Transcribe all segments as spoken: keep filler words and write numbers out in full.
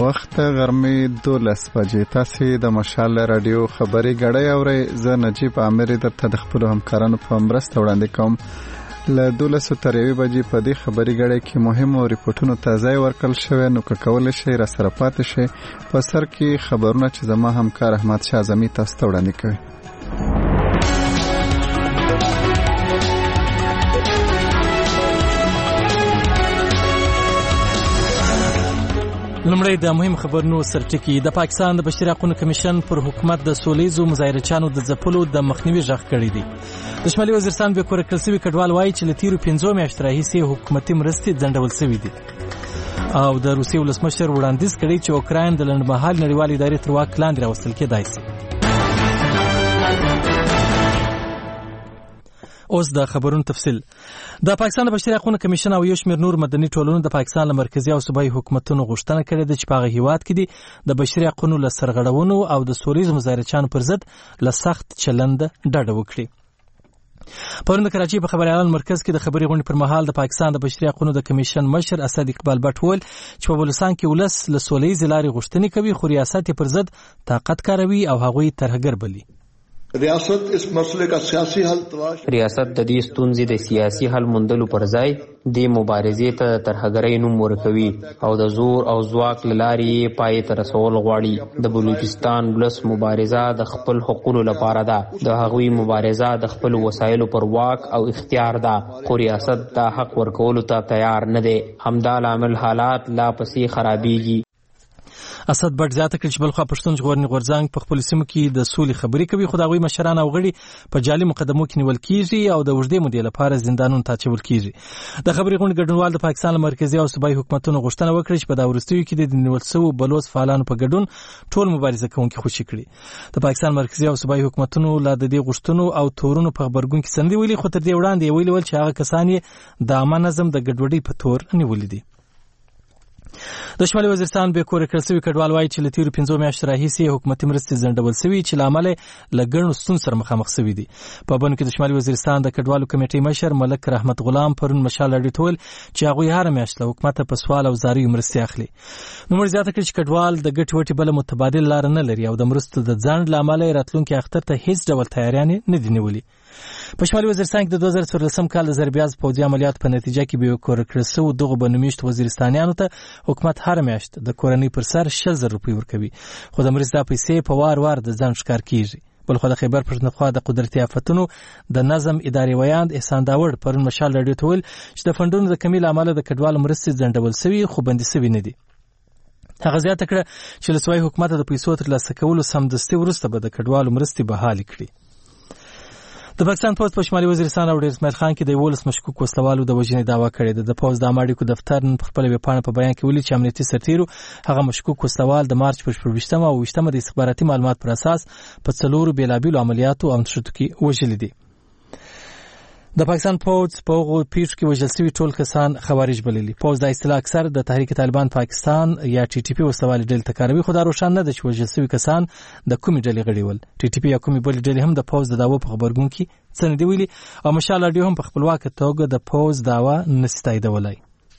وخت غرمې دولس بجې. تاسې د مشال رادیو خبري غړی اورئ. زه نجیب عامر درته د خپلو همکارانو په مرسته وړاندې کوم. له دولسو تر یوې بجې په دې خبري غړی کې مهمو ریپورټونو ته ځای ورکړل شوی، نو که کولی شئ راسره پاتې شئ. په سر کې خبرونه چې زما همکار احمد شاه اعظمي تاسو ته وړاندې کوي. لومړی د مهم خبرونو سرټکی. د پاکستان د بشري حقوقو کمیشن پر حکومت د سولهییزو مظاهرچیانو د ځپلو د مخنیوي غږ کړی دی. د شمالي وزیرستان بې کوره کړل شوي کډوال وایي چې له تیرو پنځو میاشتو راهیسې حکومتي مرستې ځنډول شوي دي. او د روسیې ولسمشر وړاندیز کړی چې اوکراین د لنډمهال نړیوالې ادارې تر واک لاندې راوستل کېدای شي. اوس د خبرونو تفصیل. د پاکستان د بشري حقوقو کمیشن او یو شمېر نور مدني ټولنو د پاکستان له مرکزي او صوبایي حکومتونو غوښتنه کړې ده چې په هغه هیواد کې دي د بشري حقوقو له سرغړونو او د سولهییزو مظاهرچیانو پر ضد له سخت چلند ډډه وکړي. پرون د کراچۍ په خبريالانو مرکز کې د خبري غونډې پر مهال د پاکستان د بشري حقوقو د کمیشن مشر اسد اقبال بټ وویل چې په بلوچستان کې ولس له سولهییزې لارې غوښتنې کوي، خو ریاست پر ضد طاقت کاروي او هغوی ترهګر بلي. ریاست اس مسئلے کا سیاسی حل تلاش ریاست د دې ستونزې د سیاسي حل موندلو پر ځای د مبارزې ته ترهګرۍ نوم ورکوي او د زور او ځواک له لارې یې پای ته رسول غواړي. د بلوچستان ولس مبارزه د خپل حقوقو لپاره ده، د هغوی مبارزه د خپل وسایلو پر واک او اختیار ده، خو ریاست دا حق ورکولو ته تیار نه دی. همدا لامل حالات لا پسې خرابېږي. اسد بټ زیاته کړي چې بلخوا پښتون ژغورنې غورځنګ په خپلو سیمو کې د سولې خبرې کوي، خو د هغوی مشران او غړي په جعلي مقدمو کې نیول کېږي او د اوږدې مودې لپاره زندانونو ته اچول کېږي. د خبرې غونډې ګډونوال د پاکستان له مرکزي او صوبایي حکومتونو غوښتنه وکړه چې په دا وروستیو کې د نیول شوو بلوڅ فعالانو په ګډون ټول مبارزه کوونکي خوشي کړي. د پاکستان مرکزي او صوبایي حکومتونو لا د دې غوښتنو او تورونو په خبرګون کې سندې ویلي، خو تر دې وړاندې یې ویلي ول چې هغه کسان یې د عامه نظم د ګډوډۍ په تور نیولي دي. د شمالي وزیرستان بې کوره کړل شوي کډوال وایي چې له تیرو پنځو میاشتو راهیسې حکومتي مرستې ځنډول شوي چې له امله یې له ګڼو ستونزو سره مخامخ شوي دي. په بڼو کې د شمالي وزیرستان د کډوالو کمیټې مشر ملک رحمت غلام پرون مشال راډیو ته ویل چې هغوی هره میاشت له حکومته په سوال او زاریو مرستې اخلي. نوموړي زیاته کړې چې کډوال د ګټې وټې بله متبادل لاره نه لري او د مرستو د ځنډ له امله یې راتلونکي اختر ته هیڅ ډول تیاریانې نه دي نیولي. په شمالي وزیرستان کې د دوه زره څوارلسم کال د زربیاز پوځي عملیاتو په نتیجه کې بې کوره کړل شوو دغو بنومیشتو وزیرستانیانو ته حکومت هره میاشت د کورنۍ پر سر شل زره روپۍ ورکوي، خو د مرستې دا پیسې په وار وار د ځنډ ښکار کېږي. بلخوا د خیبر پښتونخوا د قدرتي آفتونو د نظم ادارې ویاند احسان داوړ پرون مشال راډیو ته ویل چې د فنډونو د کمۍ له امله د کډوالو مرستې ځنډول شوي خو بندي شوي نه دي. هغه زیاته کړه چې له صوبایي حکومته د پیسو ترلاسه کولو سمدستي وروسته به د کډوالو مرستې بحالې کړي. د پاکستان پوځ په شمالي وزیرستان او ډیر اسماعیل خان کې د یولس مشکوک وسلوالو د وژنې دعوا کړې ده. د پوځ د عامه اړیکو دفتر نن په خپله ویبپاڼه په بیان کې ویلي چې امنیتي سرتیرو هغه مشکوک وسلوال د مارچ په شپږویشتمه او اوویشتمه د استخباراتي معلومات پر اساس په څلورو بېلابېلو عملیاتو او نښتو کې وژلي دي. د پاکستان پوځ په هغو پیښو کې وژل شوي ټول کسان خوارج بللي. پوځ دا اصطلاح اکثر د تحریک طالبان پاکستان یا ټي ټي پي وسلوالې ډلې ته کاروي، خو دا روښانه نه ده چې وژل شوي کسان د کومې ډلې غړي ول. ټي ټي پي یا کومې بلې ډلې هم د پوځ د دعوو په خبرګون کې څه نه دي ویلي او مشال راډیو هم په خپلواکه توګه د پوځ دعوا نشي تاییدولی.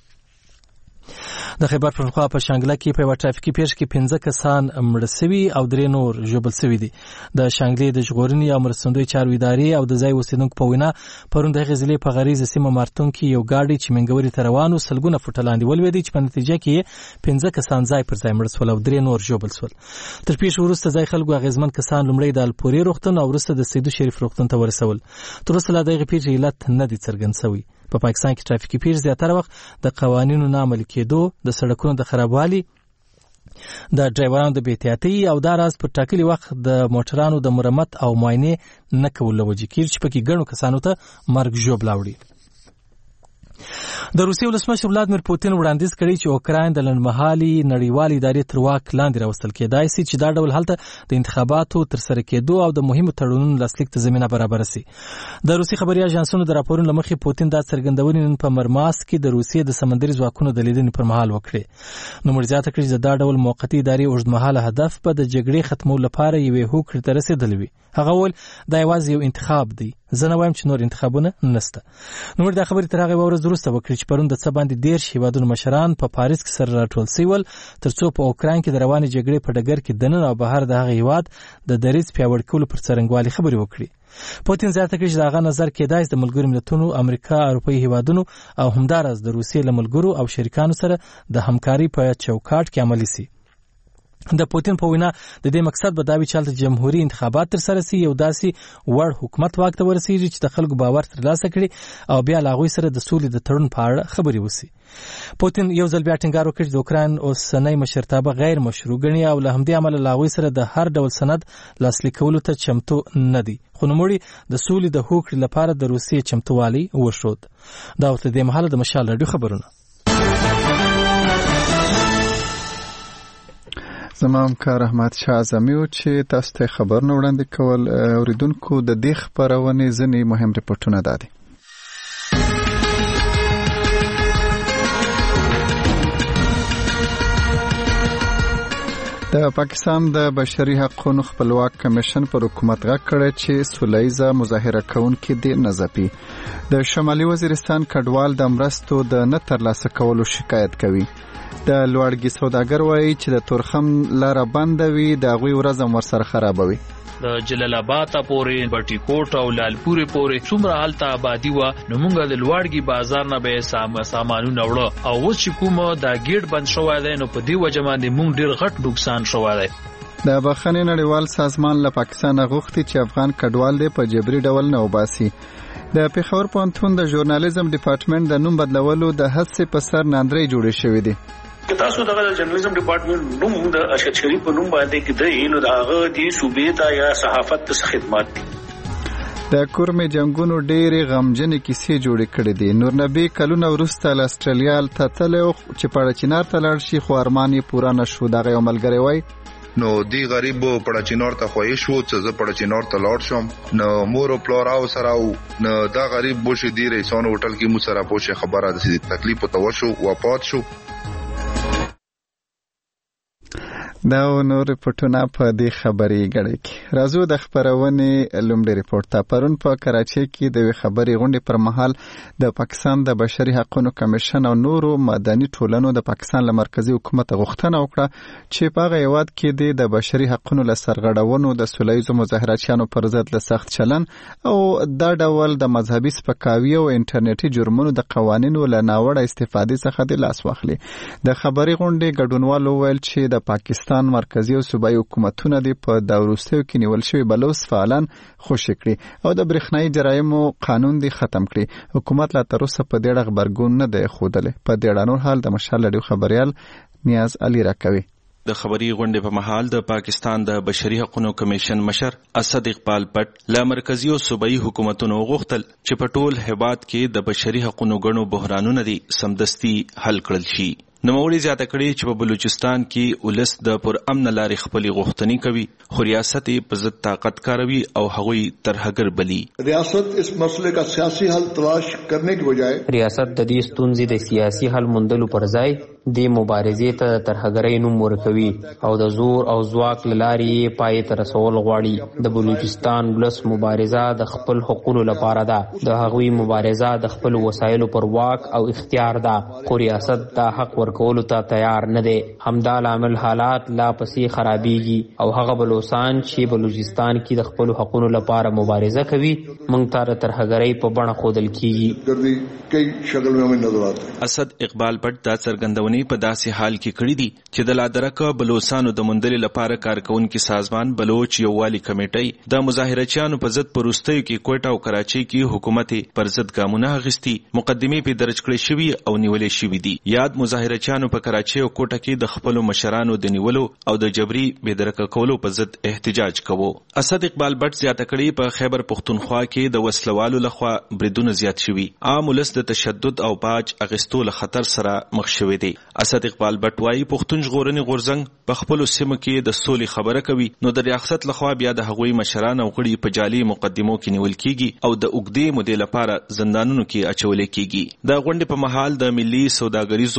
د خیبر پښتونخوا په شانګله کې په یوه ټرافیکي پیښه کې پنځه کسان مړه شوي او درې نور ژوبل شوي دي. د شانګلې د ژغورنې او مرستندوی چارو ادارې او د ځای اوسېدونکو په وینا پرون د هغې ضلعې په غریزه سیمه مارتون کې یو ګاډی چې منګورې ته روان و سلګونه فوټه لاندې ولوېدی چې په نتیجه کې یې پنځه کسان ځای پر ځای مړه شول او درې نور ژوبل شول. تر پیښې وروسته ځای خلکو اغېزمن کسان لومړی د الپورې روغتون او وروسته د سیدو شریف روغتون ته ورسول. تر اوسه لا د هغې پیښې علت نه دی څرګند شوی. په پاکستان کې ټرافیکي پیښې زیاتره وخت د قوانینو نه عملي کېدو، د سړکونو د خرابوالي، د ډرایورانو د بې احتیاطۍ او دا راز پر ټاکلي وخت د موټرانو د مرمت او معاینې نه کولو له وجې کېږي چې پکې ګڼو کسانو ته مرګ ژوبله وړي. د روسیې ولسمشر ولادیمیر پوتین وړاندیز کړی چې اوکراین د لنډمهالې نړیوالې ادارې تر واک لاندې راوستل کېدای شي چې دا ډول هلته د انتخاباتو ترسره کېدو او د مهمو تړونونو لاسلیک ته زمینه برابره شي. د روسي خبري اژانسونو د راپورونو له مخې پوتین دا څرګندونې نن په مرماسک کې د روسیې د سمندري ځواکونو د لیدنې پر مهال وکړې. نوموړي زیاته کړې چې دا ډول موقتي ادارې اوږدمهاله هدف به د جګړې ختمولو لپاره یوې هوکړې ته رسېدلی وي. هغه وویل دا یوازې یو انتخاب دی زه نه وایم چې نور انتخابونه نشته. نو دا خبرې تر هغه ورځ وروسته وکړي چې پرون د څه باندې دېرش هیوادونو مشران په پاریس کې سره راټول شول ترڅو په اوکراین کې د روانې جګړې په ډګر کې دننه او بهر د هغه هیواد د دریځ پیاوړي کولو پر څرنګوالي خبرې وکړي. پوتین زیاته کړي چې د هغه نظر کېدای شي د ملګرو ملتونو، امریکا، اروپایي هیوادونو او همداراز د روسیې له ملګرو او شریکانو سره د همکاري په چوکاټ کې عملي شي. د پوتین په وینا د دې مقصد به دا وي چې هلته جمهوري انتخابات ترسره شي، یو داسې وړ حکومت واک ته ورسېږي چې د خلکو باور ترلاسه کړي او بیا له هغوی سره د سولې د تړون په اړه خبرې وشي. پوتین یو ځل بیا ټینګار وکړ چې د اوکراین اوسنۍ مشرتابه غیر مشروع ګڼي او له همدې امله له هغوی سره د هر ډول سند لاسلیک کولو ته چمتو نه دي، خو نوموړي د سولې د هوکړې لپاره د روسیې چمتووالی وښود. دا اوس له دې مهاله د مشال راډیو خبرونه. زما همکار احمد شاه اعظمي و چې تاسو ته خبرونه وړاندې کول. اوریدونکو د دې خپرونې ځینې مهم ریپورټونه دا دي. د پاکستان د بشري حقوقو خپلواک کمیشن پر حکومت غږ کړی چې سولیزه مظاهره کوونکي دې نه ځپي. د شمالي وزیرستان کډوال د مرستو د نه ترلاسه کولو شکایت کوي. د لوړګي سوداګر وایي چې د تورخم لاره بنده وي، د هغوی ورځ هم ورسره خرابوي. د جلال آباد پورې، بټي کوټ او لالپورې پورې څومره هلته آبادي وه، نو موږ د لوړګي بازار نه به سام سامانونه وړه او اوس چې کوم دا ګیټ بند شوی دی نو په دې وجه باندې موږ ډېر غټ نقصان شوی دی. د بخښنې نړیوال سازمان له پاکستان غوښتي چې افغان کډوال دی په جبري ډول نه وباسي. د پېښور پوهنتون د ژورنالیزم ډپارټمنټ د نوم بدلولو د هڅې په سر ناندرۍ جوړې شوې دي. که تاسو دغه جرنالیزم ډپارټمنټ نوم د اشرف شریف په نوم باندې کې دی نو دغه د صوبې ته یا صحافت ته خدمات دي. د کورمې جنگونو ډېرې غمجنې کیسې جوړې کړې دي. نور نبی کلونه وروسته له اسټرالیا ته تللی چې پړچینار ته لاړ شي، خو ارمان یې پوره نه شو. دغه یو ملګری وایي نو دی غریب پړچینار ته خوښ شو چې زه پړچینار ته لاړ شم، نو مور او پلار او سره نو دا غریب بوشي دی ریسون هوټل کې مو سره پوښه خبره د تکلیف ته وشو وفات شو. دا نور ریپورټونه په دې خبرې غړي کې. راځو د خبرونې لومړی ریپورت ته. پرون په کراچۍ کې د خبري غونډې پر مهال د پاکستان د بشري حقوقو کمیشن او نورو مدني ټولنو د پاکستان له مرکزی حکومت غوښتنه وکړه چې په هغه هیواد کې د بشري حقوقو له سرغړونو د سولهییزو مظاهراتچیانو پر ضد له سخت چلن او دا ډول د مذهبي سپکاوي او انټرنیټي جرمونو د قوانینو له ناوړه استفادې څخه د لاس واخلي. د خبري غونډې ګډونوالو ویل چې د پاکستان مرکزی او صوبایي حکومتونه دي په دا وروستیو کې نیول شوی بلوس فعالان خوشي کړي او د برېښنایي جرایمو قانون دی ختم کړي. حکومت لا تر اوسه په دې اړه غبرګون نه دی ښودلی. په دې اړه نور حال د مشال راډیو خبریال نیاز علي راکوي. د خبري غونډې په مهال د پاکستان د بشري حقوقو کمیشن مشر اسد اقبال پټ له مرکزی او صوبایي حکومتونو غوښتل چې په ټول هیواد کې د بشري حقوقو غنو بحرانونه دي سمدستي حل کړل شي. نوموړي زیاته کړې چې په بلوچستان کې ولس د پر امن لارې خپلې غوښتنې کوي، خو ریاست یې په ضد طاقت کاروي او هغوی ترهګر بلي. ریاست اس مسئلے کا سیاسی حل تلاش کرنے کی بجائے ریاست د دې ستونزې د سیاسي حل موندلو پر ځای د مبارزې ته ترهګرۍ نوم ورکوي او د زور او ځواک له لارې یې پای ته رسول غواړي. د بلوچستان ولس مبارزه د خپل حقوقو لپاره ده، د هغوی مبارزه د خپل وسایلو پر واک او اختیار ده، خو ریاست دا حق ورکولو ته تیار نه دی. همدا لامل حالات لا پسې خرابېږي او هغه بلوچستان چې بلوچستان کې د خپل حقوقو لپاره مبارزه کوي موږ ته د ترهګرۍ په بڼه ښودل کېږي. اسد اقبال پټ دا څرګندونه په داسې حال کې کړی دي چې د لادرکه بلوچستانو د مندلې لپاره کارکونکو سازمان بلوچ یووالي کمیټې د مظاهرچیانو په ضد پروستیو کې کوټه او کراچۍ کې حکومت پر ضد ګامونه اخیستي، مقدمې په درج کړې شوی او نیولې شوی دي. یاد مظاهرچیانو په کراچۍ او کوټه کې د خپل مشرانو د نیولو او د جبري بېدرکه کولو په ضد احتجاج کوو. اسد اقبال بټ زیاته کړی په خیبر پختونخوا کې د وسلوالو لخوا بریدونه زیات شوي، عام ولس د تشدد او باج اغستو له خطر سره مخ شوی دی. اسد اقبال بټ وايي پښتون ژغورنې غورځنګ په خپلو سیمو کې د سولې خبره کوي، نو د ریاست لخوا بیا د هغوی مشران او غړي په جعلي مقدمو کې نیول کیږي او د اوږدې مودې لپاره زندانونو کې اچول کیږي. د غونډې په مهال د ملي سوداګریزو اتحاد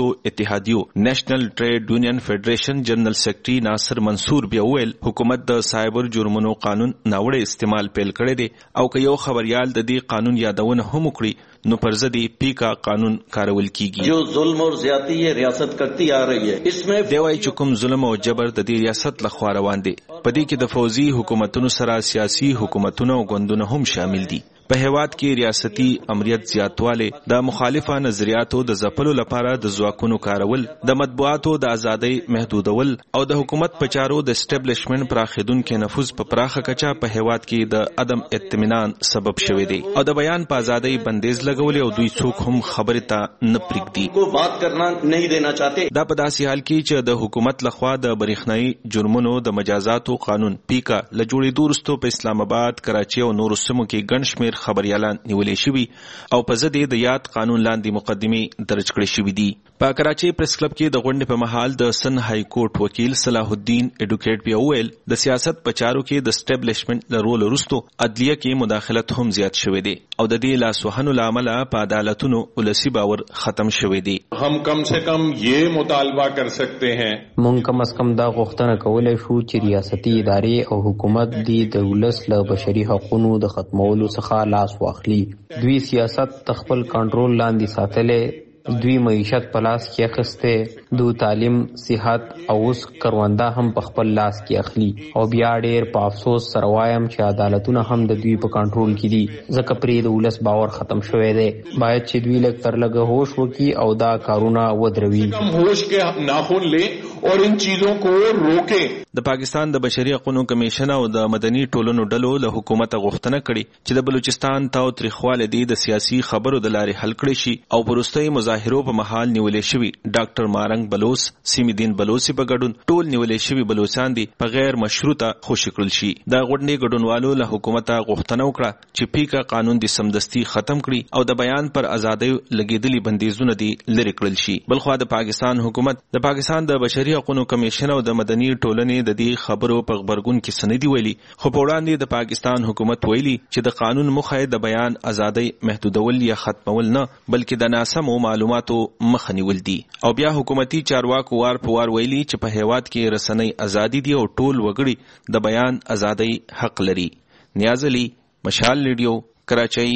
اتحادیو نېشنل ټریډ یونین فدریشن جنرال سیکریټري ناصر منصور بیا ویل حکومت د سایبر جرمونو قانون ناوړه استعمال پیل کړی دی او که یو خبريال د دې قانون یادونه هم وکړي نو پر ضد پیکا قانون کارول کیږي. جو ظلم اور زیاتی یہ ریاست کرتی آ رہی ہے اس میں دی وايي چې کوم ظلم او جبر د دې ریاست لخوا روان دي په دې کې د فوزي حکومتونو سره سیاسي حکومتونو او ګوندونو هم شامل دي. په هیواد کې ریاستي امریت زیاتواله د مخالفه نظریاتو د ځپلو لپاره د ځواکونو کارول د مطبوعاتو د ازادۍ محدودول او د حکومت په چارو د اسټابلیشمنت پراخیدونکو نفوذ په پراخه کچه په هیواد کې د عدم اطمینان سبب شوی دی او د بیان په ازادۍ بندیز لګول او دوی څوک هم خبره ته نه پریږدي کو بات کرنا نہیں دینا چاہتے. دا په داسې حال کې چې د حکومت لخوا د بریښنايي جرمونو د مجازاتو قانون پیکا له جوړېدو وروسته په اسلام آباد کراچي او نورو سیمو کې ګڼ شمېر خبريالان نیولې شوي او په ضد د یاد قانون لاندې مقدمې درج کړې شوې دي. په کراچي پریس کلب کې د غونډې په مهال د سن های کورټ وکیل صلاح الدین اډوکیټ بیا ویل د سیاست په چارو کې د اسټابلیشمنت له رول وروسته عدلیه کې مداخلت هم زیات شوی دی او د دې لاسوهنو لامل په عدالتونو ولسی باور ختم شوی دی. هم کم سے کم یہ مطالبہ کر سکتے ہیں مونږ کم از کم دا غوښتنه کولای شو چې ریاستي ادارې او حکومت دی د ولس له بشري حقوقو د ختمولو څخه لاس واخلي. دوی سیاست تخپل کنټرول لاندې ساتلې، دوی معیشت په لاس کې اخیسته، دو تعلیم صحت او اوس کرونده هم په خپل لاس کې اخلي او بیا ډېر په افسوس سره وایم چې عدالتونه هم د دوی په کنټرول کې دي ځکه پرې د ولس باور ختم شوی دی. باید چې دوی لږ تر لږه هوش وکړي او دا کارونه ودروي، ہوش کے ناخن لیں اور ان چیزوں کو روکیں. د پاکستان د بشري حقوقو کمیشن او د مدني ټولنو ډلو له حکومت غوښتنه کړې چې د بلوچستان تاو تریخواله دی د سیاسي خبرو د لارې حل کړي شي او پرستۍ مظاهرو په محل نیولې شوی ډاکټر مارنګ بلوس، سیمدین بلوسی په ګډون ټول نیولې شوی بلوچستان دی په غیر مشروطه خوشی کړل شي. د غونډې ګډونوالو له حکومت غوښتنه وکړه چې پیکا قانون د سمدستي ختم کړي او د بیان پر ازادۍ لګیدلي بندیزونه دی لري کړل شي. بلخو د پاکستان حکومت د پاکستان د بشري حقوقو کمیشن او د مدني ټولنې د دې خبرو په خبرګون کې سندې ویلي، خو په وړاندې د پاکستان حکومت ویلي چې د قانون موخه د بیان ازادۍ محدودول یا ختمول نه بلکې د ناسمو معلوماتو مخه نیول دي. او بیا حکومتي چارواکو وار په وار ویلي چې په هیواد کې رسنۍ ازادي دي او ټول وګړي د بیان ازادۍ حق لري. نیاز علي، مشال ریډیو، کراچۍ.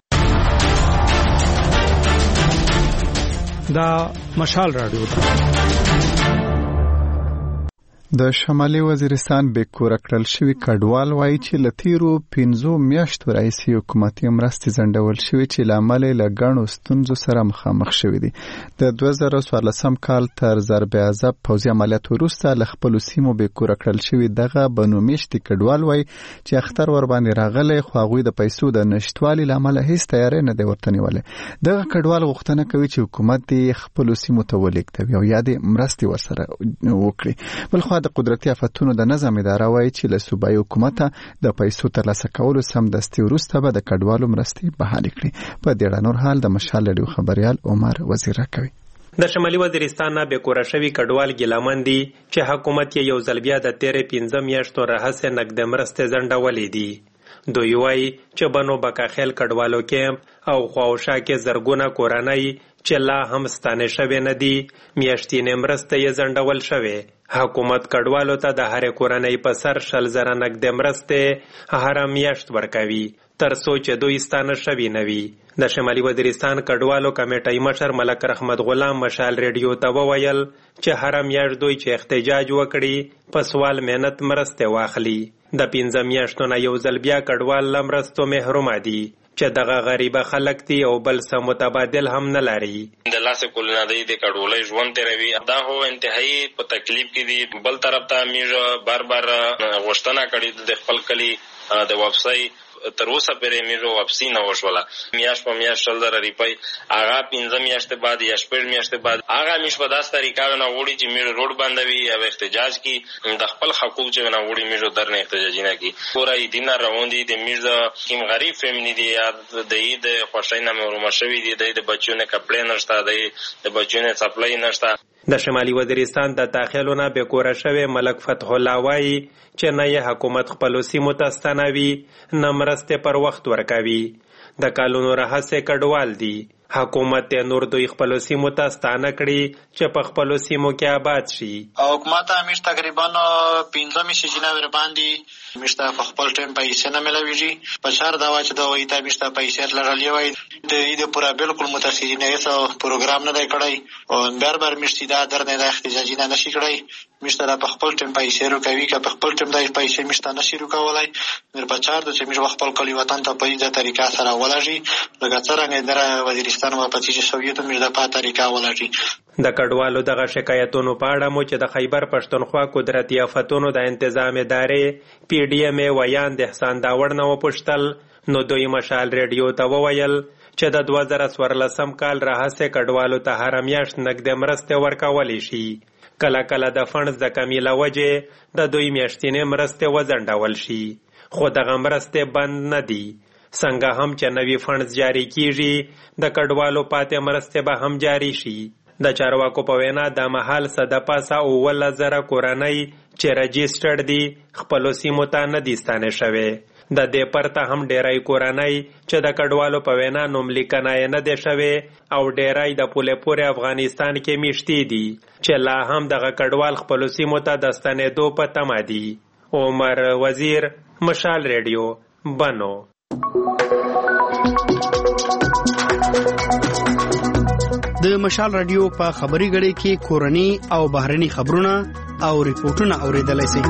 دا مشال رادیو ده. د شمالي وزیرستان به کور کړل شوی کډوال وایي چې لتیرو پنځو میاشتو راځي حکومتي مرستې ځنډول شوی چې لامل له غنو ستونزو سره مخامخ شوی دی. د دوه زره څوارلسم کال تر ضرب عذاب پوځي عملیات وروسته له خپل سیمو به کور کړل شوی دغه بنو میشتي کډوال وایي چې اختر ور باندې راغلی خو هغه د پیسو د نشټوالي لامل هیڅ تیارې نه دی ورته نیولې. دغه کډوال غوښتنه کوي چې حکومت یې خپل سیمو ته ولېږدوي او یا د مرستې ورسره وکړي. بلخو د قدرتي آفتونو د نظم اداره وایي چې له صوبایي حکومت د پیسو ترلاسه کولو سمدستي وروسته به د کډوالو مرستې بحالې کړي. په دې اړه نور حال د مشال ریډیو خبريال عمر وزیر راکوي. د شمالي وزیرستان نه به کور شوی کډوال ګلمن دي چې حکومت یې یو ځل بیا د تیرې پنځه میاشتو راهسه نقد مرستې ځنډولې دي. دوی وایي چې بنو بکاخیل کډوالو کیمپ او خواوشا کې زرګونه کورنۍ چې لا هم ستانه شوی نه دي میاشتې مرستې یې ځنډول شوی. حکومت کډوالو ته د هر کورنۍ په سر شل زره نقد مرستې هر میاشت ورکوي تر څو چې دوی ستانه شوی نه وي. د شمالي وزیرستان کډوالو کمیټې مشر ملک رحمت غلام مشال ریډیو ته وویل چې هر میاشت دوی چې احتجاج وکړي په سوال مهنت مرستې واخلي. د پنځه میاشتو نه یو ځل بیا کډوال له مرستو محروم دي چې دغه غریبه خلک دي او بل څه متبادل هم نه لري. د لاسه کولونه دی د کډوالۍ ژوند تیروي دا هو انتهایی په تکلیف کې دي. بل طرف ته میږه بار بار غوښتنه کړې د خپل کلی د واپسۍ تر اوسه پرې میږه واپسي نه وشوله. میاشت په میاشت شل زره روپۍ هغه پنځه میاشتې بعد یا شپږ میاشتې بعد هغه میش په داسې طریقه نه وړي چې میږه روډ بندوي او احتجاج کوي د خپل حقوق چې نه وړي میږه در نه احتجاج نه کوي. پوره یې دین روان دي د میږه کوم غریب فیملی دی یا د عید خوشی نه محروم شوي دي د بچو نه کپړې نشته د بچو نه سپلای نشته. د شمالي وزیرستان د داخلو نه به کور شوی ملک فتح الله وایي چې نه یې حکومت خپل سیمو ته ستنوي نه مرستې پر وخت ورکوي. د کالونو راهسې کډوال دي حکومت ته نور دوی خپل سیمو ته ستانه کړي چې په خپل سیمو کې آباد شي. او حکومت همیش تقریبا پنځه میاشتې نه ور باندې مشته په خپل ټیم پیسې نه ملويږي په شهر دا واچ دا وایي ته مشته پیسې لرلې وای د دې پورا بالکل متأثرین یې پروګرام نه دی کړی او بار بار مشته دا درنه د احتجاجي نه نشي کړی مشته په خپل ټیم پیسې روکوي که په خپل ټیم د پیسې مشته نشي روکولای مر په چار د چې مش خپل کلی وطن ته په دې طریقه سره ولږي لکه څنګه در وزیرستان او په چې سوویت مش د په طریقه ولږي. د کډوالو دغه شکایتونو په اړه مو چې د خیبر پښتونخوا قدرتي آفتونو د تنظیم ادارې پی ډی ایم ویان د احسان داوړ نه وپوښتل نو دوی مشال ریډیو ته وویل چې د دوه زره څوارلسم کال راهیسې کډوالو ته هره میاشت نقدې مرستې ورکولی شي. کله کله د فنډز د کمۍ له وجې د دوی میاشتنۍ مرستې وځنډول شي خو دغه مرستې بند نه دي. څنګه هم چې نوي فنډز جاری کیږي د کډوالو پاتې مرستې به هم جاری شي. د چارواکو په وینا د مهال څه د پاسه اوولس زره کورنۍ چې رجسټرډ دي خپلو سیمو ته نه دي ستانه شوې. د دې پرته هم ډیری کورنۍ چې د کډوالو په وینا نوملیکنه یې نه دی شوې او ډیری د پولې پورې افغانستان کې میشتي دي چې لا هم دغه کډوال خپلو سیمو ته د ستنېدو په تمه دي. عمر وزیر، مشال ریډیو، بنو. د مشال رادیو په خبري غړي کې کورني او بهرني خبرونه او ریپورتونه اوریدلای شئ.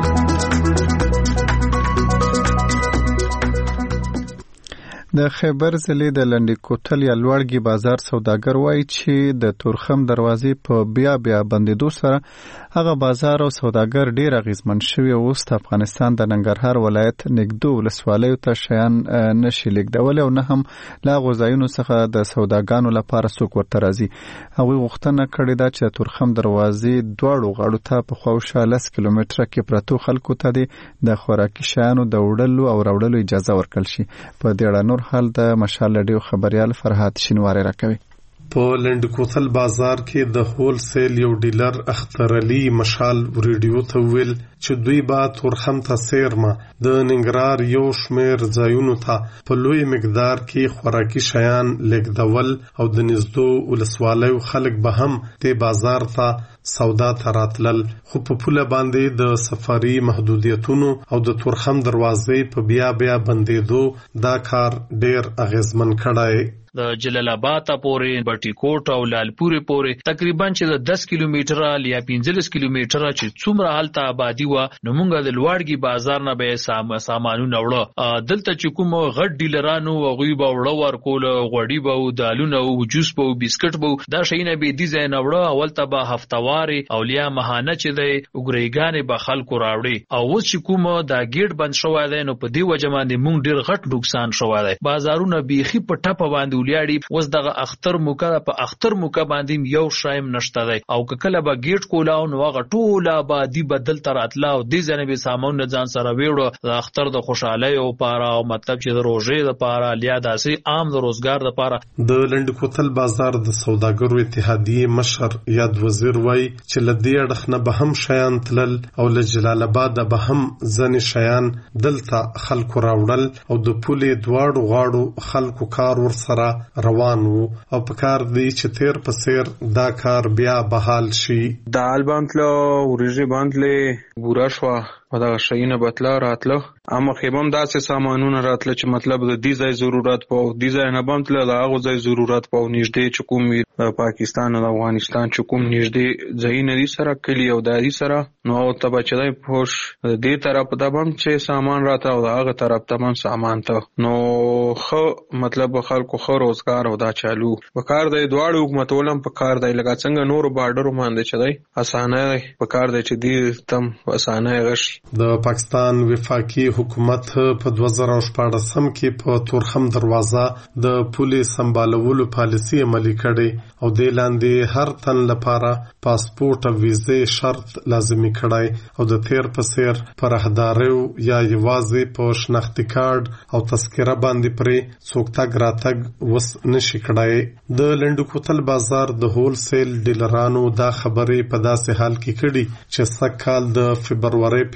د خیبر ضلع د لنډی کوتل یا لوړګي بازار سوداګر وایي چې د تورخم دروازې په بیا بیا بندیدو سره هغه بازار او سوداګر ډیر اغیزمن شوی او اوس د افغانستان د ننګرهار ولایت نګدو ولسوالیو ته شیان نشي لیږدولی او نه هم له هغو ځایونو څخه د سوداګانو لپاره څوک ورته راځي. هغوی غوښتنه کړې ده چې د تورخم دروازې دواړو غاړو ته په خواوشا لس کیلومتره کې پرتو خلکو ته د خوراکي شیانو د وړلو او راوړلو اجازه ورکړل شي. په دې اړه نور حال د مشال رادیو خبريال فرحات شینواری راکوي. په لنډ کوتل بازار کې د هول سیل یو ډیلر اختر علي مشال ریډیو ته ویل چې دوی با تورخم ته سیرمه د ننګرهار یو شمیر ځایونو ته په لوی مقدار کې خوراکي شیان لیږدول او د نږدو ولسوالیو خلک به هم دې بازار ته سودا ته راتلل خو په پوله باندې د سفري محدودیتونو او د تورخم دروازې په بیا بیا بندېدو دا کار ډیر اغیزمن کړی. د جلال آباد پورې بټي کوټ او لالپورې پورې تقریبا چې د دس کیلومتره یا پنځلس کیلومتره چې څومره حالت آبادی و نو موږ د لوړګي بازار نه به سام سامانونه وړه دلته چې کوم غټ ډیلرانو غوي به وړه ورکول غوړي به دالونه او جوس به بسکټ به دا شینه به دي زین وړه اول ته به هفتواري اولیا مهانه چې دی وګریګانې به خلکو راوړي او اوس چې کوم دا گیټ بند شوی دی نو په دې وجه باندې موږ ډیر غټ نقصان شوی دی. بازارونه بیخي په ټپه باندې ولیاړي اوس دغه اختر موکه په اختر موکه باندې یو شایم نشته دی او کله به گیټ کولاو نو هغه ټول آبادی بدل تر اتلا او دې ځنه به سامان نه ځان سره ویړو د اختر د خوشحالي او پاره او مطلب چې د روزې د پاره لیا داسې عام د روزګار د پاره. د لنډ کوتل بازار د سوداګرو اتحادیه مشر یاد وزیر وای چې لدی اړخ نه به هم شیان تلل او له جلال آباد به هم ځنې شیان دلته خلکو راوړل او د پولې دواړو غاړو خلکو کار ور سره روان وو او په کار دی چې تیر په سیر دا کار بیا بحال شي. دال باندله ورژې باندله بورا شوا او دا شینه بتلا راتله اما خیبم داسې سامانونه راتله چې مطلب د دې ځای ضرورت پاو دې ځای نه باندله دا هغه ځای ضرورت پاو نږدې چې کوم پاکستان او افغانستان چې کوم نږدې ځای نه دي سره کلی او دایي سره نو ته بچای پوش دې طرف ته بم چې سامان راته او هغه طرف ته بم سامان ته نو خو مطلب خلکو خو روزګار او دا چالو وکړ د دواړو حکومتولم په کار دی لکه څنګه نور بارډر باندې چې دی اسانه په کار دی چې دی تم اسانه غشي. د پاکستان وفاقي حکومت په دوه زره شپاړسم کې په تورخم دروازه د پولیس سمبالولو پالیسي عملي کړې او د لاندې هر تن لپاره پاسپورت او ویزه شرط لازمي کړای او د تیر په سیر پر راهداریو یا یوازې په شناختی کارت او تذکره باندې پرې څوک تګ راتګ وس نشي کړای. د لنډ کوتل بازار د هول سیل ډیلرانو دا خبرې په داسې حال کې کړي چې سږ کال د فبرवरी په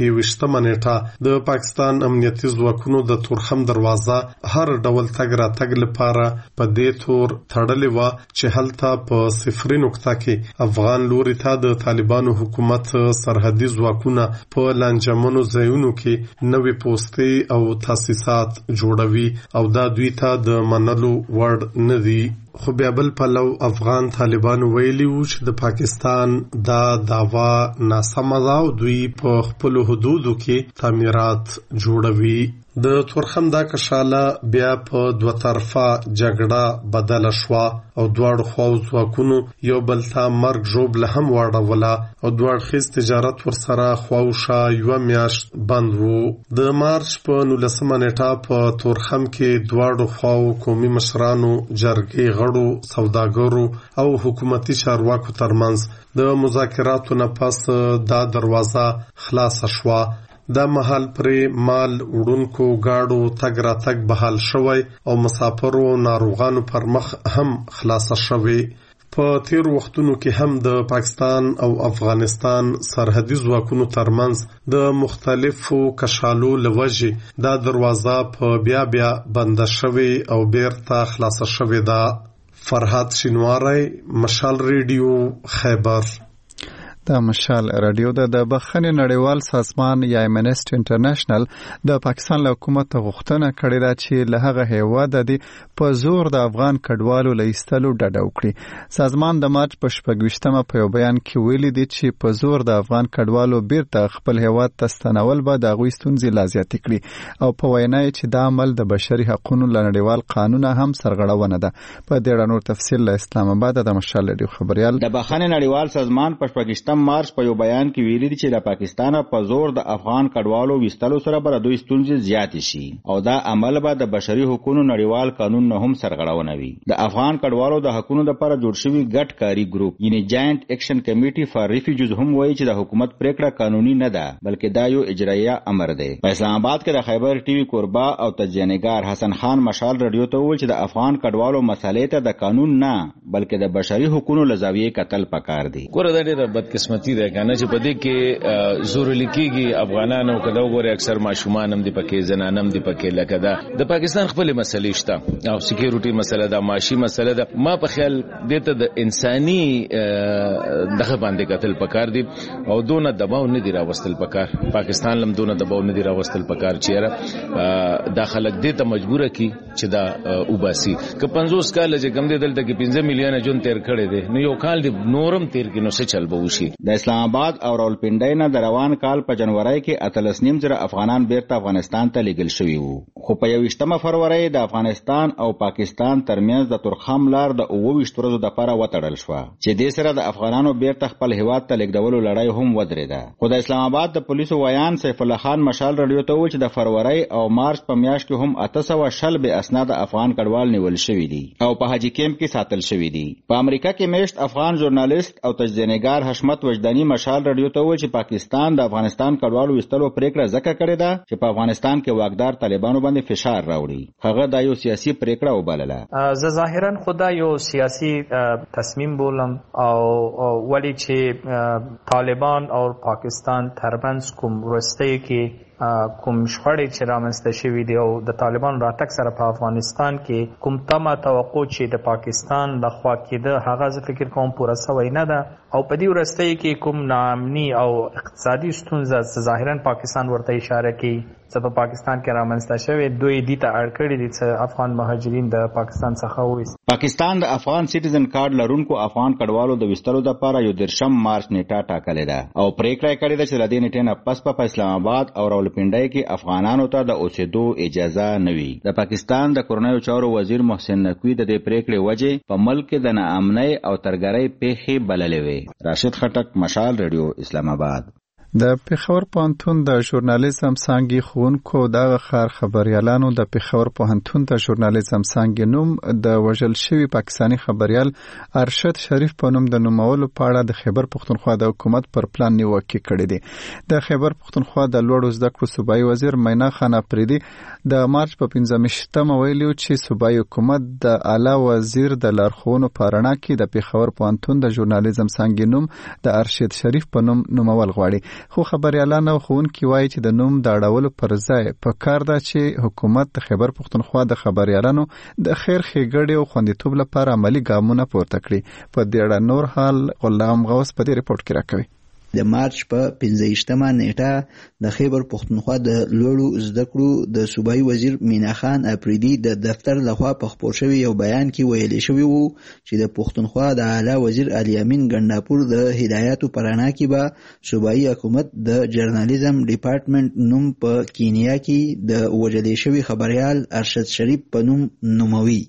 یویشتمه نیټه د پاکستان امنیتي ځواکونو د تورخم دروازه هر ډول تګ راتګ لپاره په دې تور تړلې وه چې هلته په صفري نقطه کې افغان لوري ته د طالبانو حکومت سرحدي ځواکونه په لانجمنو ځایونو کې نوې پوستې او تاسیسات جوړوي او دا دوی ته د منلو وړ نه دي. خو بیا بل پلو افغان طالبانو ویلي وو چې د پاکستان دا دعوا ناسمه ده او دوی په خپلو حدودو کې تعمیرات جوړوي. د تورخم دا کشاله بیا په دوه طرفه جګړه بدله شوه او دواړو خواو ځواکونو یو بل ته مرګ ژوبله هم واړوله او دواړخیز تجارت ورسره خواوشا یوه میاشت بند وو. د مارچ په نولسمه نیټه په تورخم کې دواړو خواو قومي مشرانو جرګې غړو سوداګرو او حکومتي چارواکو ترمنځ د مذاکراتو نه پس دا دروازه خلاصه شوه. دا مهال پرې مال وړونکو گاډو تګ راتګ بحال شوی او مسافرو ناروغانو پر مخ هم خلاصه شوی. په تیر وختونو کې هم د پاکستان او افغانستان سرحدي ځواکونو ترمنځ د مختلفو کشالو لوجې دا دروازه په بیا بیا بنده شوی او بیرته خلاصه شوی ده. فرحات شینواری، مشال ریډیو، خیبر. د مشال رادیو د بخښنې نړیوال سازمان یا امنسټي انټرنیشنل د پاکستان له حکومت غوښتنه کړې ده چې له هغه هیواده دی په زور د افغان کډوالو له ایستلو ډډه وکړي. سازمان د مارچ په شپږویشتمه په یو بیان کې ویلي دی چې په زور د افغان کډوالو بیرته خپل هیواد ته ستنول به د هغوی ستونزې لا زیاتې کړي او په وینا یې چې دا عمل د بشري حقونو له نړیوال قانونه هم سرغړونه ده. په دې اړه نور تفصیل له اسلام آباد د مشال رادیو خبریال. د بخښنې نړیوال سازمان په شپږویشتم مارچ په یو بیان کې ویلي دي چې د پاکستان په زور د افغان کډوالو ویستلو سره به دوی ستونزې زیاتې شي او دا عمل به د بشري حقوقو نړیوال قانون نه هم سرغړونه وي. د افغان کډوالو د حقوقو لپاره جوړ شوی ګډ کاری ګروپ یعنی جاینټ اکشن کمیټي فار ریفیوجز هم وایي چې د حکومت پریکړه قانوني نه ده بلکې دا یو اجرایه امر دی. په اسلام آباد کې د خیبر ټي وي کوربا او تجزیه‌نګار حسن خان مشال رادیو ته وویل چې د افغان کډوالو مسالې ته د قانون نه بلکې د بشري حقوقو له زاویې کتل پکار دي. ګوره دا ډېره بدقسمتي ده کنه چې په دې کې زور لیکيږي افغانانو کده وګوري اکثر ماشومان هم دي پکې زنان هم دي پکې لکه دا د پاکستان خپل مسلې شته او سکیورټي مسله ده معاشي مسله ده. ما په خیال دته د انساني دغه باندې قتل پکار دي او دونه دباو نه دی راوستل پکار. پاکستان لم دونه دباو نه دی راوستل پکار چیرې داخله دې ته مجبوره کی چې دا وباسي که پنځوس کال چې کم دي دلته کې پنځه میلیونه جون تیر کړي دي نو یو کال دی نورم تیر کې نو څه چل به وشي. د اسلام آباد او راولپنډۍ نه د روان کال په جنوري کې اتلس نیم زره افغانان بیرته افغانستان ته لیږل شوي وو خو په یویشتمه فروری د افغانستان او پاکستان ترمنځ د تورخم لار د اوه ویشت ورځو دپاره وتړل شوه چې دې سره د افغانانو بیرته خپل هیواد ته لیږدولو لړۍ هم ودرېده. خو د اسلام آباد د پولیسو ویان سیف الله خان مشال رادیو ته وویل چې د فروری او مارچ په میاشت کې هم اته سوه شل بې اسناد افغان کډوال نیول شوي دي او په حاجي کیمپ کې ساتل شوي دي. په امریکا کې میشت افغان ژورنالیست او تجزیه‌نګار حشمت وجداني مشال رادیو ته وویل چې پاکستان د افغانستان کډوالو ویستلو پریکړه ځکه کړې ده چې په افغانستان کې واکدار طالبانو باندې فشار راوړي. هغه دا یو سیاسي پریکړه وبلله. زه ظاهرا خدا یو سیاسي تصمیم بولم او ولی چې طالبان او پاکستان ترمنځ کوم وروستۍ کې کوم شخړې چې رامنځته شوي دي او د طالبان راتګ سره په افغانستان کې کوم تمه توقع چې د پاکستان لخوا کېده هغه زه فکر کوم پوره سوی نه ده او په دې وروستۍ کې کوم ناامني او اقتصادي ستونزه ظاهرا پاکستان ورته اشاره کوي چې په پاکستان کې رامنځته شوی دوی دې ته اړ کړي دي چې افغان مهاجرین د پاکستان څخه وویست. پاکستان د افغان سټیزن کارت لرونکو افغان کډوالو د ویستلو لپاره یو دېرشم مارچ نیټه ټاکلې ده او پریکړه یې کړې ده چې له دې نیټې نه پس په اسلام آباد او راولپنډۍ کې افغانانو ته د اوسېدو اجازه نه وي. د پاکستان د کورنیو چارو وزیر محسن نقوی د دې پریکړې وجې په ملک کې د ناامنۍ او ترګرۍ پیښې بللې وې. راشد خټک، مشال رادیو، اسلام آباد. د پېښور پوهنتون د ژورنالیزم څانګې ښوونکو دغه ښار خبریالانو د پېښور پوهنتون د ژورنالیزم څانګې نوم د وژل شوي پاکستاني خبریال ارشد شریف په نوم د نومولو په اړه د خیبر پښتونخوا د حکومت پر پلان نیوکې کړې دي. د خیبر پښتونخوا د لوړو زده کړو صوبایي وزیر مینا خان اپریدي د مارچ په پنځمشتمه ویلي چې صوبایي حکومت د اعلی وزیر د لارښوونو په رڼا کې د پېښور پوهنتون د ژورنالیزم څانګې نوم د ارشد شریف په نوم نومول غواړي، خو خبریالان او ښوونکي وایي چې د نوم د اړولو پر ځای په کار ده چې حکومت د خیبر پښتونخوا د خبریالانو د خیر ښېګړې او خوندیتوب لپاره عملي ګامونه پورته کړي. په دې اړه نور حال غلام غوث په دې ریپورت کې راکوي. د مارچ په پنځه نیټه د خیبر پښتونخوا د لوړو زده کړو د صوبایي وزیر مینا خان اپریدي د دفتر لخوا په خپور شوی یو بیان کې ویلي شوی وو چې د پښتونخوا د اعلی وزیر علي امین ګنداپور د هدایاتو پر رڼا کې به صوبایي حکومت د جرنالیزم ډپارټمنټ نوم په کینیا کې د وجلې شوی خبريال ارشد شریف په نوم نوموي.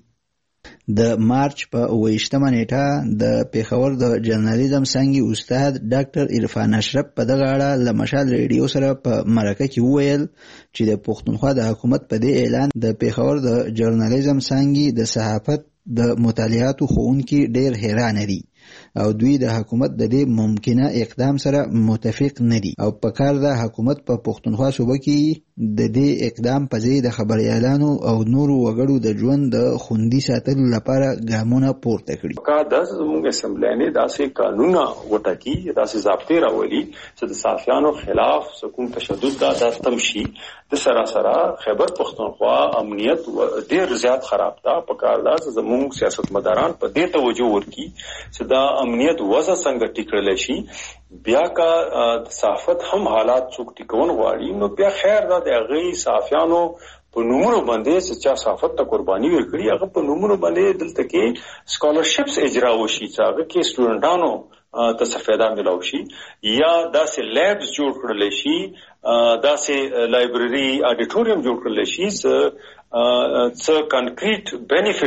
د مارچ په اوویشتمه نیټه د پېښور د جرنالیزم څانګې استاد ډاکټر عرفان اشرف په دغه اړه له مشال ریډیو سره په مرکه کې وویل چې د پښتونخوا د حکومت په دې اعلان د پېښور د جرنالیزم څانګې د صحافت د مطالعاتو ښوونکي ډېر حیران دي او دوی د حکومت د دې ممکنه اقدام سره متفق نه دي او په کار د حکومت په پښتونخوا صوبه کې د دې اقدام په ځای د خبريالانو او نورو وګړو د ژوند د خوندي ساتلو لپاره ګامونه پورته کړي. کا داس زموږ اسمبلی داسې قانونا وټاکي داسې ضابطې راولي چې د صحافیانو خلاف سکون تشدد دا تمشي د سراسره خیبر پښتونخوا امنیت ډیر زیات خراب ده. په کار داس زموږ سیاستمداران په دې توجه ورکړي چې دا امنیت وضع څنګه ټیکړل شي. بیا کا صحافت هم حالات څوک ټیکون غواړي نو بیا خیر دا د هغې صحافیانو په نومونو باندې چې چا صحافت ته قرباني ورکړي هغه په نومونو باندې دلته کې سکالرشپس اجرا وشي چې هغه کې سټوډنټانو ته څه فایده ملاو شي یا داسې لیبس جوړ کړل شي داسې لایبرري اډیټوریم جوړ کړل شي څه کانکریټ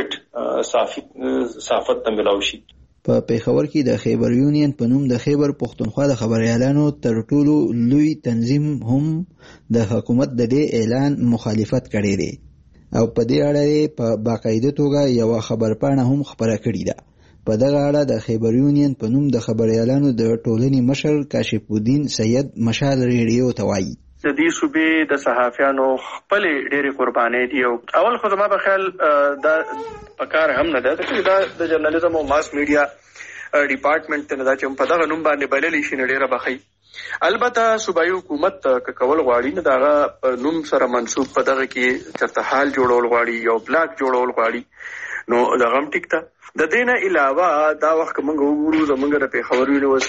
بینیفټ صحافت ته ملاو شي. په پېښور کې د خیبر یونین په نوم د خیبر پښتونخوا د خبريالانو تر ټولو لوی تنظیم هم د حکومت د دې اعلان مخالفت کړی دی او په دې اړه په باقاعده توګه یو خبرپاڼه هم خبره کړې ده. په دغه اړه د خیبر یونین په نوم د خبريالانو د ټولنې مشر کاشف الدین سید مشال ریډیو ته وایي د دې صوبې د صحافیانو خپل ډېری قربانۍ دي او اول خو زما په خیال دا پکار هم نه ده چې دا د جرنالیزم او ماس میډیا ډپارټمنټ ته نه دا چې په دغه نوم باندې بللی شي نه ډېره بخي. البته صوبایي حکومت کول غواړي نه دغه نوم سره منسوب په دغه کې چرته حال جوړول غواړي یو بلاک جوړول غواړي نو دغه هم ټیک ده. د دې نه علاوه دا وخت موږ وګورو زموږ د پېښور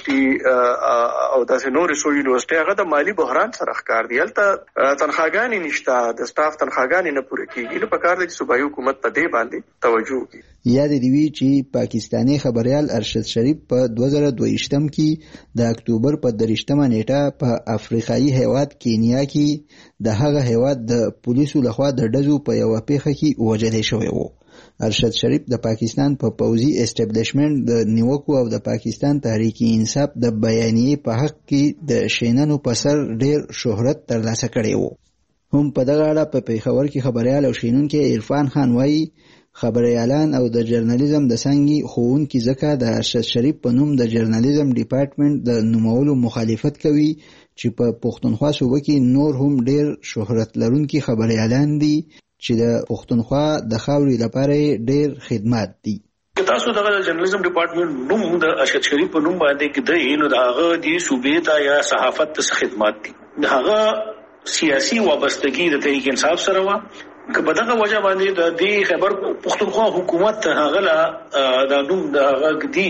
یونیورسيټي او داسې نورې څو یونیورسيټي هغه د مالی بحران سره ښکار دی. هلته تنخواګانې نشته د سټاف تنخواګانې نه پوره کېږي نو په کار دی چې صوبایي حکومت په دې باندې توجه وکړي. یاد دې وي چې پاکستاني خبريال ارشد شریف په دوه زره دوهشتم کې د اکتوبر په دریشتمه نیټه په افریقایي هیواد کینیا کې د هغه هیواد د پولیسو لخوا د ډزو په یوه پیښه کې وژل شوی وو. ارشد شریف د پاکستان په پا پوځي اسټابلیشمنت د نیوکو او د پاکستان تحریک انصاف د بیانیې په حق کې د شینانو په سر ډیر شهرت ترلاسه کړی وو. هم په دغه اړه په پېښور کې خبريال او شینونکي عرفان خان وایي خبريالان او د جرنالیزم د څانګې ښوونکي ځکه د ارشد شریف په نوم د جرنالیزم ډپارټمنټ د نومولو مخالفت کوي چې په پښتونخوا صوبه کې نور هم ډیر شهرت لرونکي خبريالان دي چې د پښتونخوا د خاورې لپاره ډېر خدمات دي. تاسو دغه جرنالیزم ډپارټمنټ نوم د ارشد شریف په نوم باندې کې دی نو دغه د صوبې ته یا صحافت ته خدمات دي. دغه سیاسي وابستګي د تحریک انصاف سره و که په دغه وجه باندې د دې خبر پښتونخوا حکومت هغه لا د نوم دغه دی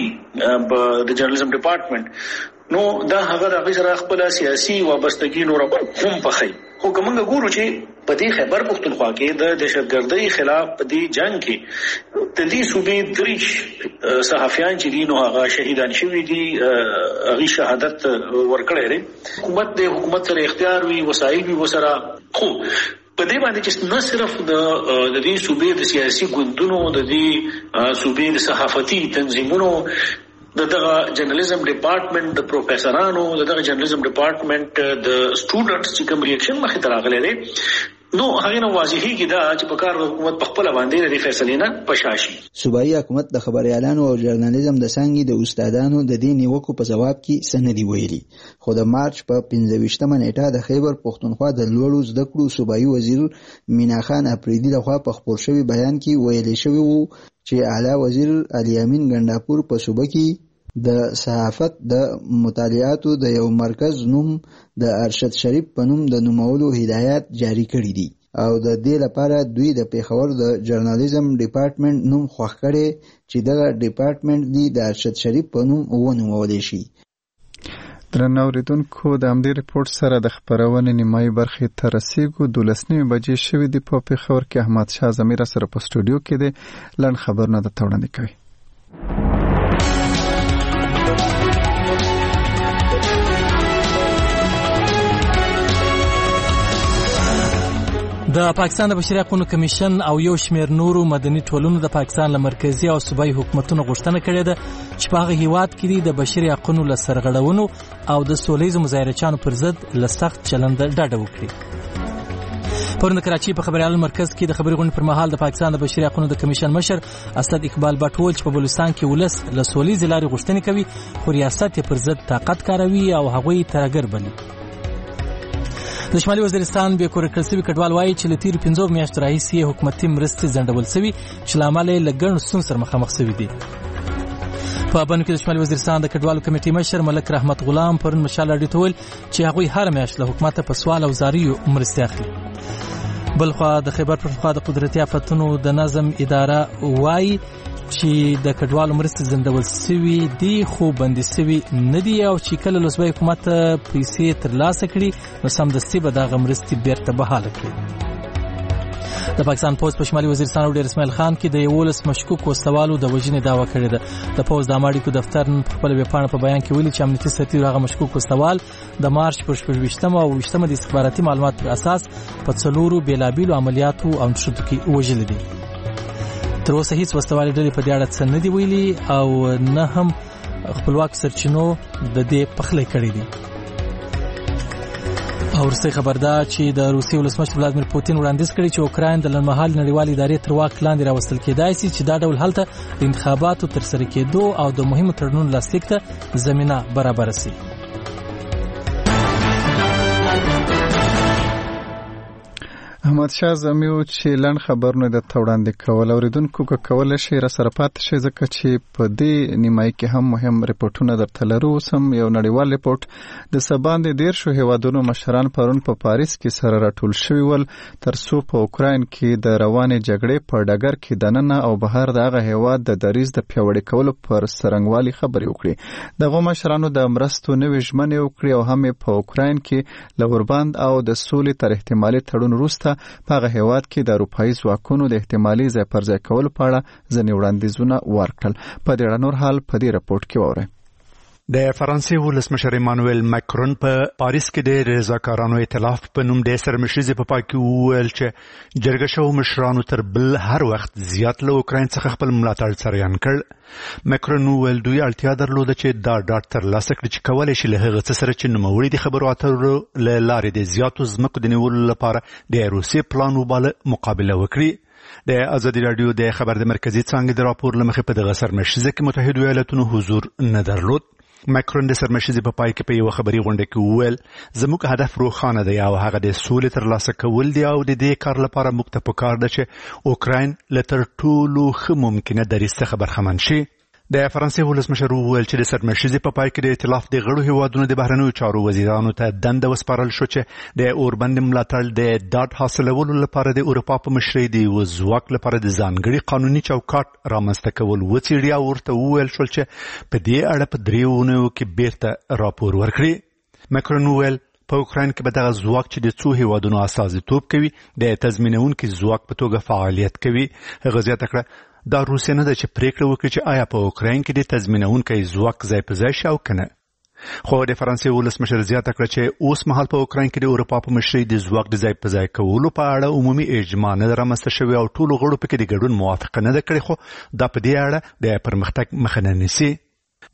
د جرنالیزم ډپارټمنټ نو دا هغه د غیر خپل سیاسي وابستګي نور هم پخې خو کومه ګورو چې په دې خبر پښتونخوا کې د دهشتګردۍ خلاف په دې جنگ کې د دې صوبې درې صحافیان چې دي نو هغه شهیدان شوي دي هغه شهادت ورکړی لري. حکومت د حکومت سره اختیار وی وسایل وی وسره خو په دې باندې چې نه صرف د د دې صوبې د سیاسي ګوندونو د دې صوبې د صحافتي تنظیمونو دغه جرنالیزم ډپارټمنټ د پروفیسورانو دغه جرنالیزم ډپارټمنټ د سټوډنټس چې کوم ریاکشن مخې ته راغلی دی نو هغه نو واضحېږي دا چې په کار حکومت په خپل باندې د فیصلې نه پشاشي. صوبایي حکومت د خبريالانو او ژورنالیزم د څنګه د استادانو د دې نیوکو په جواب کې سندې ویلي، خو د مارچ په پنځه ویشتمه نیټه د خیبر پښتونخوا د لوړو زده کړو صوبایي وزیر مینا خان اپریدي لخوا په خپور شوی بیان کې ویلي شوی وو چې اعلی وزیر علي امین ګنداپور په صوبه کې د صحافت د مطالعاتو د یو مرکز نوم د ارشد شریف په نوم د نومولو هدایت جاری کړی دي او د دې لپاره دوی د پیښور د ژورنالیزم ډپارټمنټ نوم خوښ کړي چې دغه ډپارټمنټ دی د ارشد شریف په نوم ونومول شي. درنو اوریدونکو د همدې ریپورت سره د خبرونې نیمایي برخې ته رسیږو. دولس نیمې بجې شوې دي په پیښور کې. احمد شاه زمیر سره په سټوډیو کې دی، لنډ خبرونه درته وړاندې کوي. د پاکستان د بشري حقوقو کمیشن او یو شمېر نورو مدني ټولنو د پاکستان له مرکزي او صوبایي حکومتونو غوښتنه کړې ده چې په هغه هیواد کې د بشري حقوقو له سرغړونو او د سولیزو مظاهرچیانو پر ضد له سخت چلند ډډه وکړي. پرون د کراچي په خبريال مرکز کې د خبري غونډې پر مهال د پاکستان د بشري حقوقو د کمیشن مشر اسد اقبال بټ وویل چې په بلوچستان کې ولس له سولیزې لارې غوښتنې کوي، خو ریاست یې پر ضد طاقت کاروي او هغوی ترهګر بلي. د شمالي وزیرستان بې کوره کړل شوي کډوال وایي چې له تېرو پنځو میاشتو راهیسې حکومتي مرستې ځنډول شوي چې له امله یې له ګڼو ستونزو سره مخامخ شوي دي. په بنو کې د شمالي وزیرستان د کډوالو کمیټې مشر ملک رحمت غلام پرون مشال راډیو ته ویل چې هغوی هره میاشت له حکومته په سوال او زاریو مرستې اخلي. بلخوا د خیبر پښتونخوا د قدرتي آفتونو د نظم اداره وایي چې د کډوالو مرستې ځنډول شوي دي خو بندي شوي نه دي او چې کله له صوبایي حکومت پیسې ترلاسه کړي نو سمدستي به دغه مرستې بیرته بحاله کړي. د پاکستان پوځ په شمالي وزیرستان ډېر اسماعیل خان کې د یولس مشکوکو وسلوالو د وژنې دعوه کړې ده. د پوځ د عامه اړیکو دفتر نن په خپله ویبپاڼه په بیان کې ویلي چې امنیتي سرتیرو هغه مشکوک وسلوال د مارچ پر شپږویشتمه او اوویشتمه د استخباراتي معلوماتو پر اساس په څلورو بېلابېلو عملیاتو او نښتو کې وژلي دي. تر اوسه هیڅ وسلوالې ډلې په دې اړه څه نه دي ویلي او نه هم خپلواک سرچینو د دې پخلی کړی دي. او وروستۍ خبر ده چې د روسیې ولسمشر ولادیمیر پوتین وړاندیز کړی چې اوکراین د لنډمهالې نړیوالې ادارې تر واک لاندې راوستل کېدای شي چې دا ډول هلته د انتخاباتو ترسره کېدو او د مهمو تړونونو لاسلیک ته زمینه برابره شي. احمد شاه زمیو چې لنډ خبرونه د توړاندې کول اوریدونکو که کول شي را سره پات شي ځکه چې په دې نیمای کې هم مهم ریپورتونه درته لرو. سم یو نړیوال ریپورت د سباندې ډیر شو هیوادونو مشران پرون په پاریس کې سره راټول شوي ول ترڅو په اوکراین کې د روانې جګړې په ډګر کې دننه او بهر دغه هیواد د دریځ د پیاوړي کولو پر څرنګوالي خبرې وکړي. دغه مشرانو د مرستو نوې ژمنې وکړي او هم په اوکراین کې له اوربند او د سولې تر احتمالي تړون وروسته په هغه هیواد کې د اروپایي ځواکونو د احتمالي ځای پر ځای کولو په اړه ځینې وړاندیزونه ورکړل. په دې اړه نور حال په دې رپورټ کې واورئ. د فرانسې ولسمشر ایمانوئل ماکرون په پاریس کې د رضاکارانو ائتلاف په نوم د سرمشریزې په پای کې وویل چې جرګه شوو مشرانو تر بل هر وخت زیات له اوکراین څخه خپل ملاتړ څرګند کړ. ماکرون وویل دوی اړتیا درلوده چې دا ډاډ ترلاسه کړي چې کولی شي له هغه څه سره چې نوموړي د خبرو اترو له لارې د زیاتو ځمکو د نیولو لپاره د روسیې پلان وباله مقابله وکړي. د ازادي راډیو د خبر د مرکزي څانګې د راپور له مخې په دغه سرمشریزه کې متحده ایالاتونو حضور نه درلود. ماکرون د سرمشریزې په پای کې په یو خبري غونډه کې وویل زموږ هدف روښانه دی او هغه د سولې ترلاسه کول دی او د دې کار لپاره موږ ته پکار ده چې اوکراین له تر ټولو ښه ممکنه دریځ څخه برخمن شي. د فرانسې ولسمشر وویل چې د سرمشریزې په پای کې د ائتلاف د غړو هیوادونو د بهرنیو چارو وزیرانو ته دنده وسپارل شو چې د اوربند ملاتړ د ډاډ حاصلولو لپاره د اروپا په مشرۍ د یو ځواک لپاره د ځانګړي قانوني چوکاټ رامنځته کول وڅېړي او ورته وویل شول چې په دې اړه په دریو اونیو کې بیرته راپور ورکړي. ماکرون وویل په اوکراین کې به دغه ځواک چې د څو هیوادونو استازیتوب کوي د تضمینونکي ځواک په توګه فعالیت کوي. هغه زیاته کړه دا روسیه نه ده چې پریکړه وکړي چې آیا په اوکراین کې د تضمینونکي ځواک ځای په ځای شي او کنه. خو د فرانسې ولسمشر زیاته کړه چې اوس مهال په اوکراین کې د اروپا په مشرۍ د ځواک د ځای په ځای کولو په اړه عمومي اجماع نه رامنځته شوې او ټولو غړو پکې د ګډون موافقه نه ده کړې خو دا په دې اړه د پرمختګ مخه نه نیسي.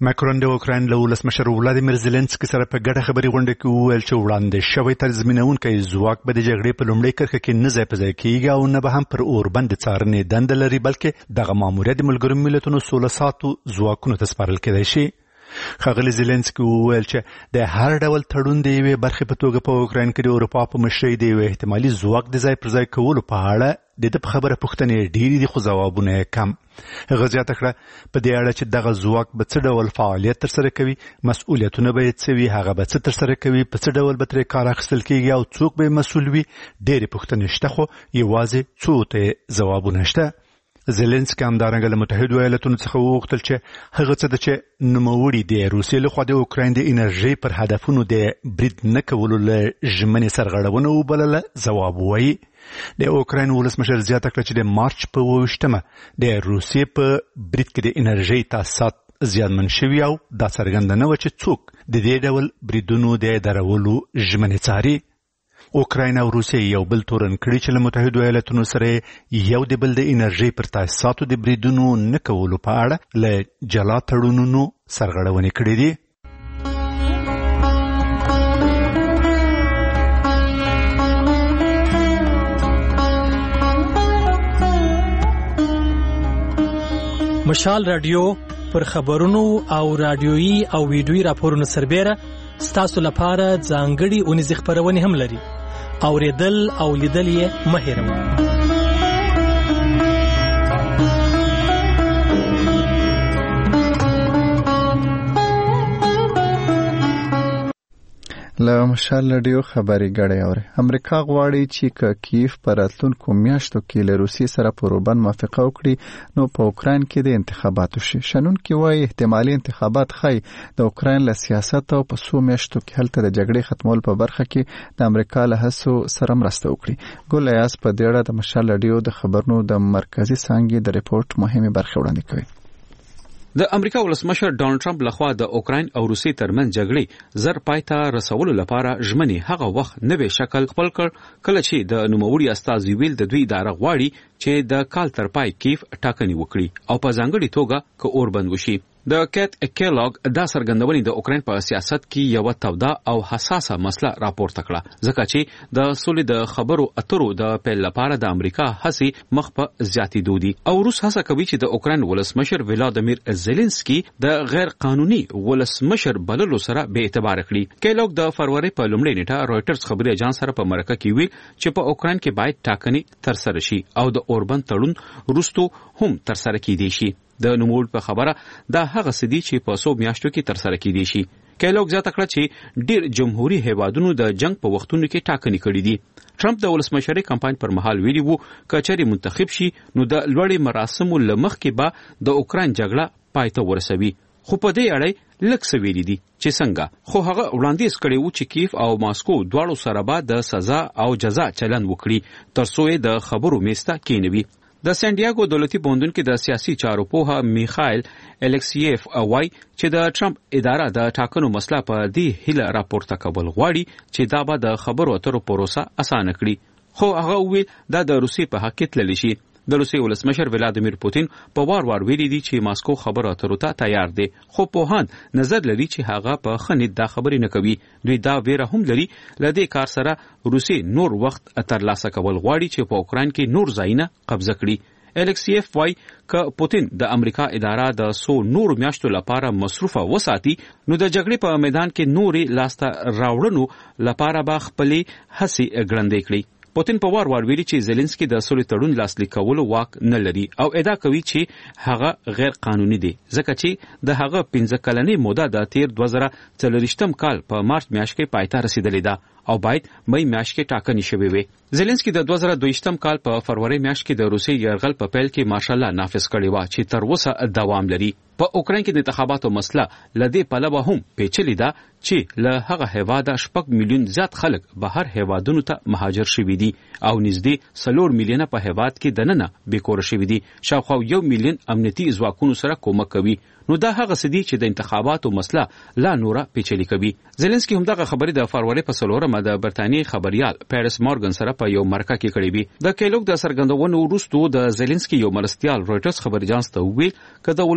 ماکرون د اوکراین له ولسمشر ولادیمیر زيلنسکي سره په ګډه خبري غونډه کې وویل چې وړاندې شوی تضمینونکی ځواک به د جګړې په لومړۍ کرښه کې نه ځای په ځای کېږي او نه به هم پر اوربند څارنې دنده لري، بلکې دغه ماموریت د ملګرو ملتونو سوله ساتو ځواکونو ته سپارل کېدای شي. ښاغلي زيلنسکي وویل چې د هر ډول تړون د یوې برخې په توګه په اوکراین کې د اروپا په مشرۍ د یوې احتمالي ځواک د ځای پر ځای کولو په اړه د ده په خبره پوښتنې ډېرې دي، خو ځوابونه یې کم. هغه زیاته کړه په دې اړه چې دغه ځواک به څه ډول فعالیت ترسره کوي، مسؤلیتونه به یې څه وي، هغه به څه ترسره کوي، په څه ډول به ترې کار اخیستل کېږي او څوک به یې مسؤل وي. ډېرې پوښتنې شته خو یوازې څو ته ځوابونه شته. زيلنسکي همدارنګه له متحدو ایالاتونو څخه وغوښتل چې هغه څه ده چې نوموړي د روسیې لخوا د اوکراین د انرژۍ پر هدفونو د برید نه کولو له ژمنې سرغړونه وبلله ځواب ووایي. د اوکراین ولسمشر زیاته کړه چې د مارچ په اوویشتمه د روسیې په برید کې د انرژۍ تاسیسات زیانمن شوي او دا څرګنده نه وه چې څوک د دې ډول بریدونو د درولو ژمنې څاري. اوکراین او روسیې یو بل تورن کړي چې له متحدو ایالاتونو سره یو د بل د انرژۍ پر تاسیساتو د بریدونو نه کولو په اړه له جلا تړونونو سرغړونې کړې دي. مشال رادیو پر خبرونو او رادیویي او ویډیویي راپورونو سربېره ستاسو لپاره ځانګړي اونیزې خپرونې هم لري. اوریدل او لیدل یې مه هېروئ. له مشال رادیو خبري غړې اوري. امریکا غواړي چې ک کیف پر راتلونکو میاشتو کې له روسیې سره په روبن موافقه وکړي نو په اوکراین کې د انتخاباتو شي. شنون کې وایي احتمالي انتخابات خای د اوکراین له سیاست او په سو میاشتو کې هلته د جګړې ختمول په برخه کې د امریکا له هڅو سره مرسته وکړي. ګل ایاس په دې اړه د مشال رادیو د خبرونو د مرکزی څانګې د ریپورت مهمه برخه وړاندې کوي. د امریکا ولسمشر ډانلډ ټرمپ لخوا د اوکراین او روسیې ترمنځ جګړې زر پای ته رسولو لپاره ژمنې هغه وخت نوې شکل خپل کړ کله چې د نوموړي استازي ویل د دوی اداره غواړي چې د کال تر پای کیف ټاکنې وکړي او په ځانګړي توګه که اوربند وشي. د کیت کیلاګ دا څرګندونې د اوکراین په سیاست کې یو توده او حساسه مسله راپورته کړه ځکه چې د سولې د خبرو اترو د پیل لپاره د امریکا هڅې مخ په زیاتېدو دي او روس هڅه کوي چې د اوکراین ولسمشر ولادیمیر زيلنسکي د غیر قانوني ولسمشر بللو سره به اعتبار کړي. کیلاګ د فروری په لومړۍ نیټه رويټرز خبري اژانس سره په مرکه کې ویل چې په اوکراین کې باید ټاکنې ترسره شي او د اوربند تړون وروسته هم ترسره کیدي شي. د نوموړي په خبره دا هغه سدي چې په سو میاشتو کې ترسره کیدي شي. کیلاګ زیاته کړه چې ډیر جمهوریت هیوادونو د جنگ په وختونو کې ټاکنې کړې دي. ټرمپ د ولسمشرۍ کمپاین پر مهال ویلي وو کچري منتخب شي نو د لوړې مراسمو لمخ کې به د اوکراین جګړه پای ته ورسوي. خو په دې اړه لږ څه ویلي دي چې څنګه. خو هغه وړاندیز کړی وو چې کیف او ماسکو دواړو سره به د سزا او جزا چلند وکړي ترڅو یې د خبرو میسته کېنوي. د سان ډیاګو دولتي پوهنتون کې د سیاسي چارو پوها میخایل الکسیف وایي چې د ټرمپ اداره د ټاکنو مسله په دې هیله راپورته کول غواړي چې دا به د خبرو اترو پروسه اسانه کړي. خو هغه ویل دا د روسیې په حق کې تللی شي. د روسیې ولسمشر ولادیمیر پوتین په وار وار ویلي دي چې ماسکو خبرو اترو ته تیار دی خو پوهان نظر لري چې هغه په خنید دا خبرې نه کوي. دوی دا ویره هم لري لدې کار سره روسیې نور وخت ترلاسه کول غواړي چې په اوکراین کې نور ځایونه قبضه کړي. الکسیف وای ک پوتین د امریکا اداره د سو نور میاشتو لپاره مصروفه وساتي نو د جګړې په میدان کې نوري لاسته راوړنو لپاره به خپلې هڅې ګړندې کړي. پوتین په وار وار ویلي چې زيلنسکي د سولې تړون لاسلیک کولو واک نه لري او ادعا کوي چې هغه غیر قانوني دی ځکه چې د هغه پنځه کلنې موده د تیر دوه زره څلوېښتم کال په مارچ میاشت کې پای ته رسیدلې ده او باید مې میاشت کې ټاکنې شوې وي. زيلنسکي د دوه زره دوهشتم کال په فروری میاشت کې د روسي یرغل په پیل کې مارشال نافذ کړی و چې تر اوسه دوام لري. په اوکراین کې د انتخاباتو مسله لدې پلوه هم پیچلې ده چې له هغه هیواده شپږ میلیون زیات خلک بهر هیوادونو ته مهاجر شوي دي او نږدې څلور میلیونه په هیواد کې دننه بیکوره شوي دي. شاوخوا یو میلیون امنیتي ځواکونو سره کومک کوي. نو دا هغه سدي چې د انتخاباتو مسله لا نوره پیچلې کوي. زيلنسکي هم دغه خبرې د فروری په څلورمه د برتانیې خبريال پیرس مورګن سره په یو مرکه کې کړې وي. د کیلوګ د سرګندونو وروسته د زيلنسکي یو مرستيال رويټرز خبري اژانس ته ویل چې د ولسمشر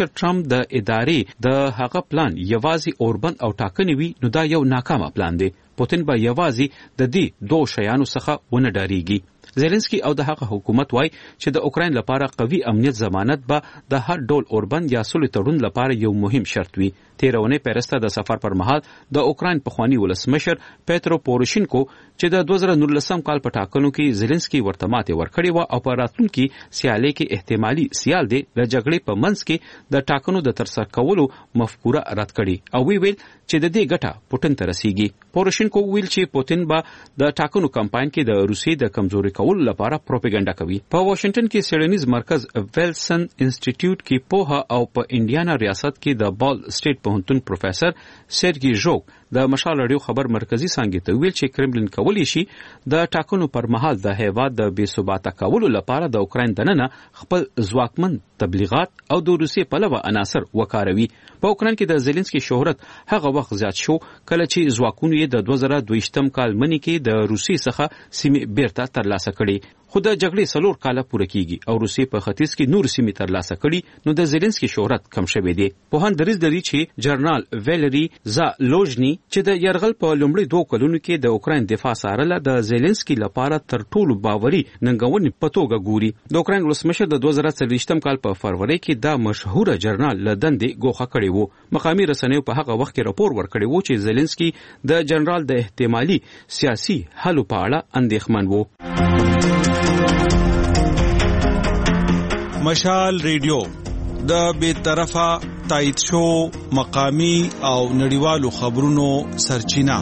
ډونالد ټرمپ د ادارې د هغه پلان یوازې اوربند او ټاکنې وي نو دا یو ناکامه پلان دی. پوتین به یوازې د دې دوه شیانو څخه ونه ډاریږي. زيلنسکي او د هغه حکومت وای چې د اوکراین لپاره قوي امنیت ضمانت به د هر ډول اوربند یا سولې تړون لپاره یو مهم شرط وي. تیرونه پیرسته د سفر پر مهال د اوکراین پخوانی ولسمشر پیترو پوروشینکو چې د دوه زره نولسم کال په ټاکنو کې زيلنسکي ورته ماته ورکړې و او په راتلونکي سیالۍ کې احتمالي سیال دی د جګړې په منځ کې د ټاکنو د ترسره کولو مفکوره رد کړي او وی ویل چې د دې ګټه پوتین ته رسیږي. پوروشینکو ویل چې پوتین به د ټاکنو کمپاین کې د روسیې د کمزوري کولو لپاره پروپاګاندا کوي. په واشنگټن کې سیډنیز مرکز ویلسن انسټیټیوټ کې پوها او په انډیانا ریاست کې د بال سټیټ پوهنتون پروفیسور سرګي ژوک د مشال رادیو خبر مرکزی څنګه ته ویل چې کرملین کولی شي د ټاکنو پر مهال د هیواد د بې ثباته کولو لپاره د اوکراین دننه خپل ځواکمن تبلیغات او د روسیې په لور عناصر وکاروي. په اوکراین کې د زيلنسکي شهرت هغه وخت زیات شو کله چې ځواکونه یې د دوه زره دویشتم کال منی کې د روسیې څخه سیمې بیرته ترلاسه کړي. خو د جګړې څلور کاله پوره کیږي او روسیې په ختیځ کې نور سیمې ترلاسه کړي نو د زيلنسکي شهرت کم شوی دی. په هان دریز لري چې جنرال ویلری زالوژني چې د يرغل په لومړي دوه کلونو کې د اوکراین دفاع سارله د زيلنسکي لپاره تر ټولو باوري ننګونې په توګه ګوري. د اوکراین ولسمشر د دوه زره څلوېښتم کال په فروری کې دا مشهور جنرال لدندې ګوښه کړی وو. مقامي رسنیو په هغه وخت کې راپور ورکړی وو چې زيلنسکي د جنرال د احتمالي سیاسي حل په اړه اندېښمن وو. مشال ریډیو د بې طرفه تایید شو مقامی او نړیوالو خبرونو سرچینه.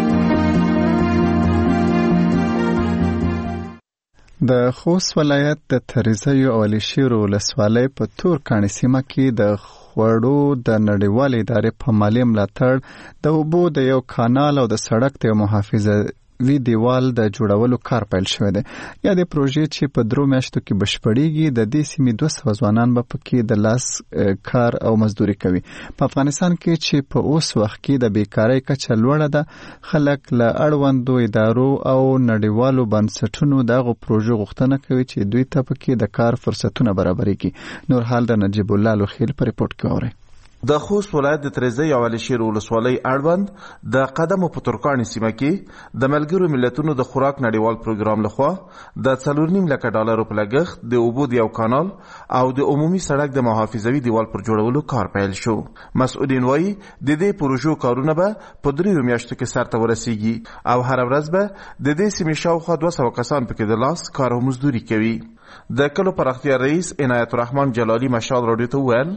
د خوست ولایت د تریزیو او علیشیر ولسوالۍ په تور کاڼي سیمه کې د خوړو د نړیوال ادارې په مالی ملاتړ د اوبو د یو کانال او د سړک د محافظه وی دیوال د جوړولو کار پیل شوی دی. یا د پروژې چې په درو میاشتو کې بشپړیږي د دې سیمې دوه سوه ځوانان به پکې د لاس کار او مزدوري کوي. په افغانستان کې چې په اوس وخت کې د بیکارۍ کچه لوړه ده خلک له اړوندو ادارو او نړیوالو بنسټونو دغه پروژې غوښتنه کوي چې دوی ته پکې د کار فرصتونه برابرېږي. نور حال د نجیب الله لوخیل په ریپورت کې اورئ. د خوست ولایت د تریزی او علیشیر ولسوالۍ اړوند د قدمو په ترکاڼي سیمه کې د ملګرو ملتونو د خوراک نړیوال پروګرام لخوا د څلور نیم لکه ډالرو په لګښت د اوبو د یو کانال او د عمومي سړک د محافظوي دیوال پر جوړولو کار پیل شو. مسؤلین وایي د دې پروژو کارونه به په دریو میاشتو کې سرته ورسیږي او هر ورځ به د دې سیمې شاوخوا دوه سوه کسان پکې د لاس کار او مزدوري کوي. د کلو پراختیا رئیس عنایت الرحمن جلالی مشال رادیو ته ویل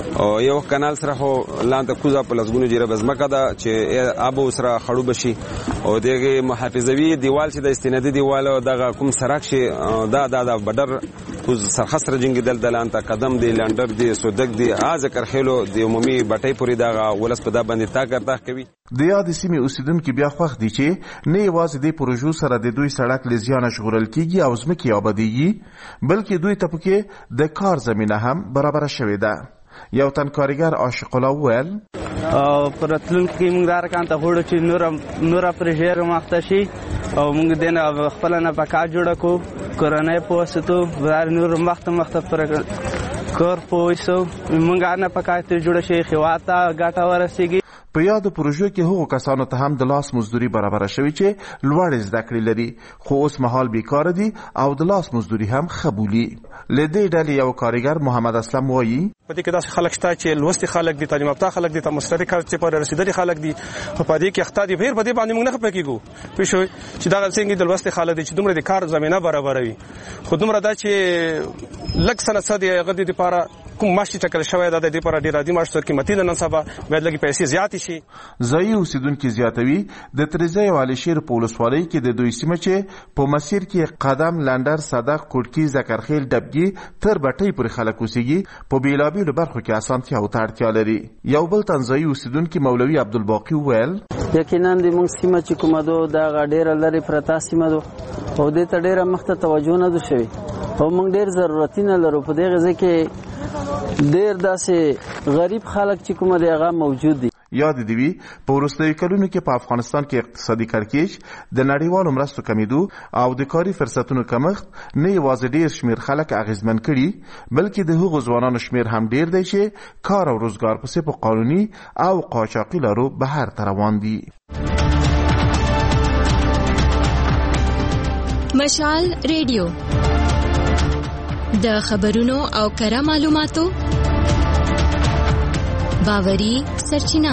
یو کانال سره خو لاندې کوزه په لسګونو جریب ځمکه ده چې آب سره خړو بشي او دغه محافظوي دیوال چې د استنادي دیوال دغه کوم سرک شي دا د بدر کوز سرخسر جنګیدل د لانته قدم دی لندر دی سودک دی ا ذکر خېلو د عمومي بټۍ پوری دغه ولس په دا باندې تا ګرځا کوي. د یاد سیمې اوسیدونکو بیا خوښ دي چې نه یوازې د پروژو سره د دوی سړک لزیانه شغورل کیږي او ځمکې آبادیږي بلکې دوی ته پکې د کار زمینه هم برابر شوې ده. یو تن کارګر عاشق الله ویل او پرتلون کې موږ دارکان ته هوړو چې نور نور پرژیر مخته شي او موږ دنه خپل نه پکا جوړ کو کورنۍ پوسټو بار نور مخته مخته پر کور پوسو موږ نه پکا ته جوړ شي خواته غاټه ورسیږي. په یاد پروژو کې هغو کسانو ته هم د لاس مزدوري برابر شوی چې لوړ زده کړې لري خو اوس مهال بیکاره دي او د لاس مزدوري هم خبولي. لدې ډلې یو کارګر محمد اسلم وایي په دې کې داسې خلک شته چې لوستي خلک دي تعلیم یافته خلک دي ته مستری کار چې پر رسیدلي خلک دي په دې کې اخته دي بهر په دې باندې موږ نه پکېګو پښوی چې دا څنګه د لوستي خلک دي چې دومره د کار زمينه برابروي خو دومره دا چې لک سنه صدې غدي لپاره کوم ماشي ټکل شوی دا د دې لپاره ډیر عادي ماشي قیمتي نه نسبه باید لګي پیسې زیات شي. ځای اوسیدونکو زیاتوي د تریزی او علیشیر په ولسوالۍ کې د دوی سیمه چې په مسیر کې قدم لندر صدق کوټکی زکرخیل ډبګي تر بټۍ پورې خلک اوسېږي په بیلابیلو برخو کې اسانتیا او اړتیا لري. یو بل تنځای اوسیدونکو مولوي عبدالباقی ویل یقینا د موږ سیمه چې کومه دو دا ډیره لري پرتا سیمه دو او دې ته ډیره مخته توجه نه ده شوی او موږ ډیر ضرورت نه لرو په دې غزه کې ډیر داسې غریب خلک چې کومه دی هغه موجود دي. یاد دی وی په وروستیو کلونو کې په افغانستان کې اقتصادي کړکېچ د نړیوالو مرستو کمیدو او د کاري فرصتونو کمښت نه یوازې ډیر شمیر خلک اغیزمن کړي بلکې د هغو ځوانانو شمیر هم ډیر دی چې کار او روزګار پسې په قانوني او قاچاقي لارو بهر ته روان دي. مشال ریډیو د خبرونو او کره معلوماتو باوري سرچینه.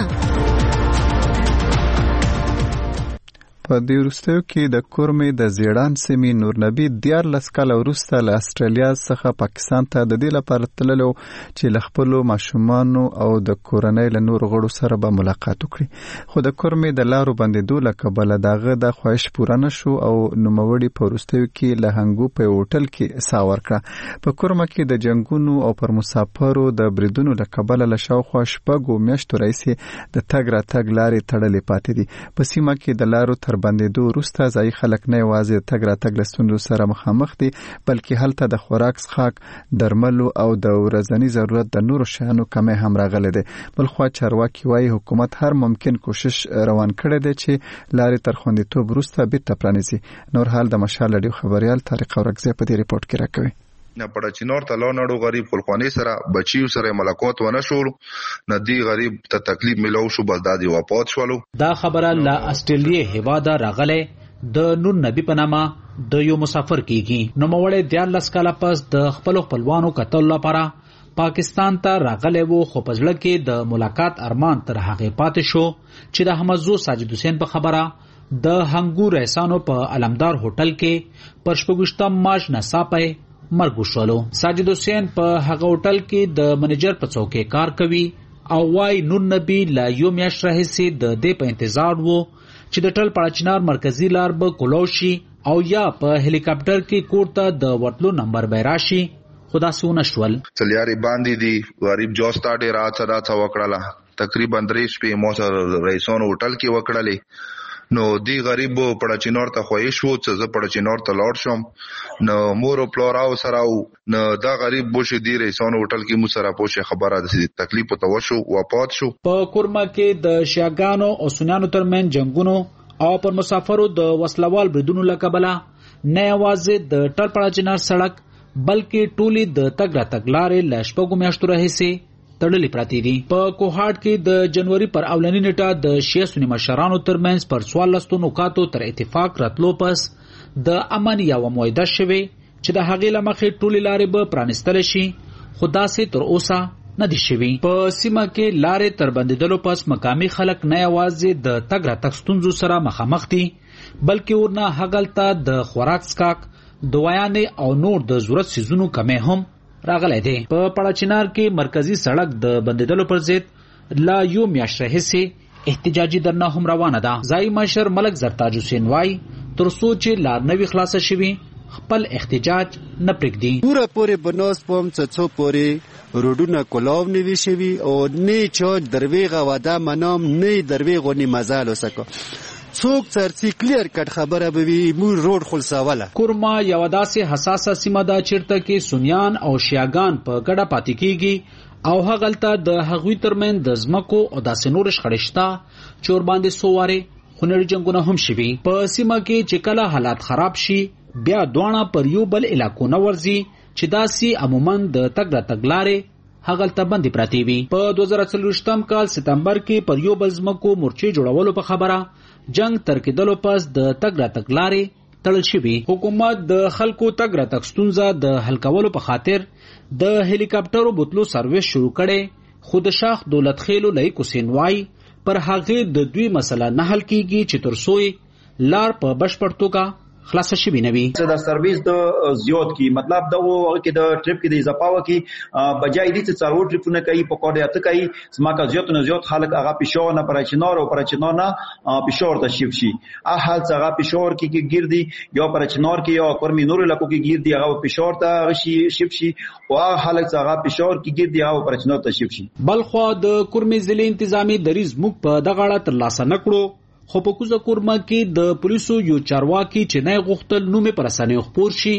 په دې وروستیو کې د کورمې د زیړان سیمې نور نبی دیارلس کاله وروسته له استرالیا څخه پاکستان ته د دې لپاره تللی چې له خپلو ماشومانو او د کورنۍ له نورو غړو سره به ملاقات وکړي، خو د کورمې د لارو بندېدو له کبله د هغه د خواهش پوره نه شو او نوموړي په وروستیو کې له هنګو په هوټل کې ساه ورکړه. په کورمه کې د جنګونو او پر مسافرو د بریدونو له کبله له شاوخوا شپږو میاشتو راهیسې د تګ راتګ لارې تړلې پاتې دي. په سیمه کې د لارو تر بندېدو وروسته ځایي خلک نه یوازې د تګ راتګ له ستونزو سره مخامخ دي بلکې هلته د خوراک څښاک، درملو او د ورځني ضرورت د نورو شیانو کمی هم راغلی دی. بلخوا چارواکي وایي حکومت هر ممکن کوشش روان کړی دی چې لارې تر خوندیتوب وروسته بیرته پرانیزي. نور حال د مشال رادیو خبریال طارق اورکزی په دې ریپورت کې راکوي. نه پړچینور ته لاړو غریب خلخوانی سره بچیو سره ملاقات ونه شول، نه دی غریب ته تکلیف ملو شو بس دادی واپات شولو. دا خبره له استرالیا هواده راغله د نور نبی په نامه د یو مسافر کیږي. نو موړې دیارلس کاله پس د خپل خپلوانو کتل لپاره پاکستان ته راغلی وو، خو په ځل کې د ملاقات ارمان تر هغه پاتې شو چې د حمزو ساجد حسین په خبره د هنګو رئیسانو په علمدار هوټل کې پر شپږشتم مارچ ناڅاپه مرګ وشولو. ساجد حسین په هغه هوټل کې د منیجر په څوکۍ کار کوي او وايي نور نبی لا یو میاشت راهیسې د دې په انتظار وو چې د ټل پړچنار مرکزی لار به کولوشي او یا په هلیکاپټر کې کوټه د وټلو نمبر به راشي، خدا سونه شول. چلیاري باندې دي غریب جوستا ډیر راځه راځه وکړه، تقریبا درې شپې مو سره رئیسونو هوټل کې وکړلې. نو دی غریب پړچینور ته خوښ شو چې زه پړچینور ته لاړ شم، نو مور او پلار او سره نو دا غریب بوشه دی رئیسانو هوټل کې مو سره پوښه خبره د تکلیف ته وشو واپات شو. په کورما کې د شیاګانو او سنیانو ترمن جنگونو او پر مسافرو د وسلوال بریدونو لکبله نه یوازې د ټل پړچینار سړک بلکې ټولي د تګ راتګ لارې له شپږو میاشتو راهیسې تړلې پراتی دي. په کوهاټ کې د جنوري پر اولنی نیټه د شیعه سنی مشرانو ترمنځ پر څوارلسو نکاتو تر اتفاق راتلو پس د امن یوه معاهده شوې چې د هغې له مخې ټولې لارې به پرانیستلی شي، خو داسې تر اوسه نه دي شوي. په سیمه کې لارې تر بندېدلو پس مقامي خلک نه یوازې د تګ راتګ ستونزو سره مخامخ دي بلکې ورنه هغلته د خوراک څښاک، دوايانې او نور د ضرورت څیزونو کمی هم راغلی دی. په پړچینار کې مرکزی سړک د بندېدلو پر ضد لا یو میاشت راهیسې احتجاجي درنه هم روانه ده. ځایي مشر ملک زرتاج حسین وایي تر څو چې لار نه وي خلاصه شوي خپل احتجاج نه پرېږدي. پوره پورې بناس پوم څو پورې روډونه کلاو نه وي شوي او نه چا درویغه وعده منام نه درویغونې مزال وسکو څوک سرسي کلیر کټ خبره به وي مور روډ خلصاوله. کورما یو داسې حساسه سیمه ده چیرته کې سنیان او شیاګان په ګډه پاتې کیږي او هغلته د هغوی ترمن د ځمکو او داسې نور شخړې شته چې ور باندې سووارې خونړي جنګونه هم شوي. په سیمه کې چې کله حالات خراب شي بیا دواړه پر یو بل علاقو نه ورځي چې داسې عموما د تګ راتګ لارې هغلته بندي پراتی وي. په دوه زره څلوېښتم کال سپتمبر کې پر یو بل ځمکو مورچې جوړولو په خبره جنگ تر کېدلو پس د تګ راتګ لارې تړل شوي. حکومت د خلکو تګ راتګ ستونزه د حل کولو په خاطر د هلیکاپټرو بوتلو سرویس شروع کړي، خو د شاخ دولت خیلو لایق حسین وایي پر هغې د دوی مسله نه حل کیږي چې تر څو لار په بشپړ توګه خلاص شوی نه وي. د سرویس د زیات کی مطلب دا وو چې د ټریپ کې د اضافه وکي بجای دي چې څلور ټریپونه کوي په کوډه اته کوي سماکه زیات نه زیات خلک هغه پښور نه پرچنار او پرچنار نه پښور ته شیف شي ا حال هغه پښور کې کې ګرځي یا پرچنار کې یا کورمي نور لکو کې ګرځي هغه پښور ته شي شیف شي او هغه هغه پښور کې ګرځي هغه پرچنار ته شیف شي. بلخو د کورمي ضلع انتظامی دریز موږ په دغه اړه تر لاسه نکړو، خو په کوزه کورما کې د پولیسو یو چارواکي چې نه غوښتل نومې پر اسانه خبر شي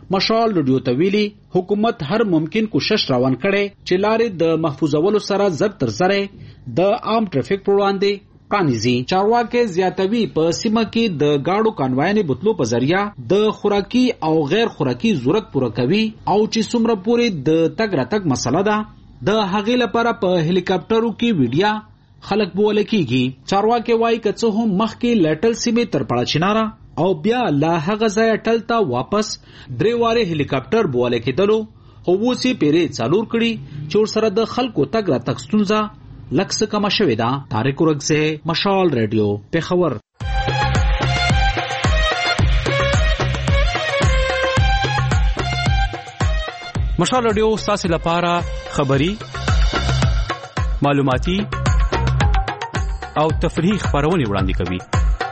مشال رادیو ته ویلي حکومت هر ممکن کوشش روان کړي چې لارې د محفوظولو سره زر تر زره د عام ټریفیک پر وړاندې پرانیزي. چارواکي زیاتوي په سیمه کې د گاډو کانوایي بوتلو په ذریعہ د خوراکي او غیر خوراکي ضرورت پوره کوي او چې څومره پورې د تګ راتګ مسله ده د هغې لپاره په هلیکاپټرو کې ویډیا خلک بوله کیږي. چارواکي وایي که څه هم مخکې لټل سیمې تر پړه چناره او بیا لا هغه ځای ټل ته واپس درې واره هلیکاپټر بوله کېدلو خو اوس یې پیرې څلور کړي چې ورسره د خلکو تګ راتګ ستونزه لږ څه کمه شوې ده. طارق ورکزی، مشال ریډیو، پېښور. مشال ریډیو ستاسو لپاره خبري، معلوماتي او تفریحي خبرونه وړاندې کوي.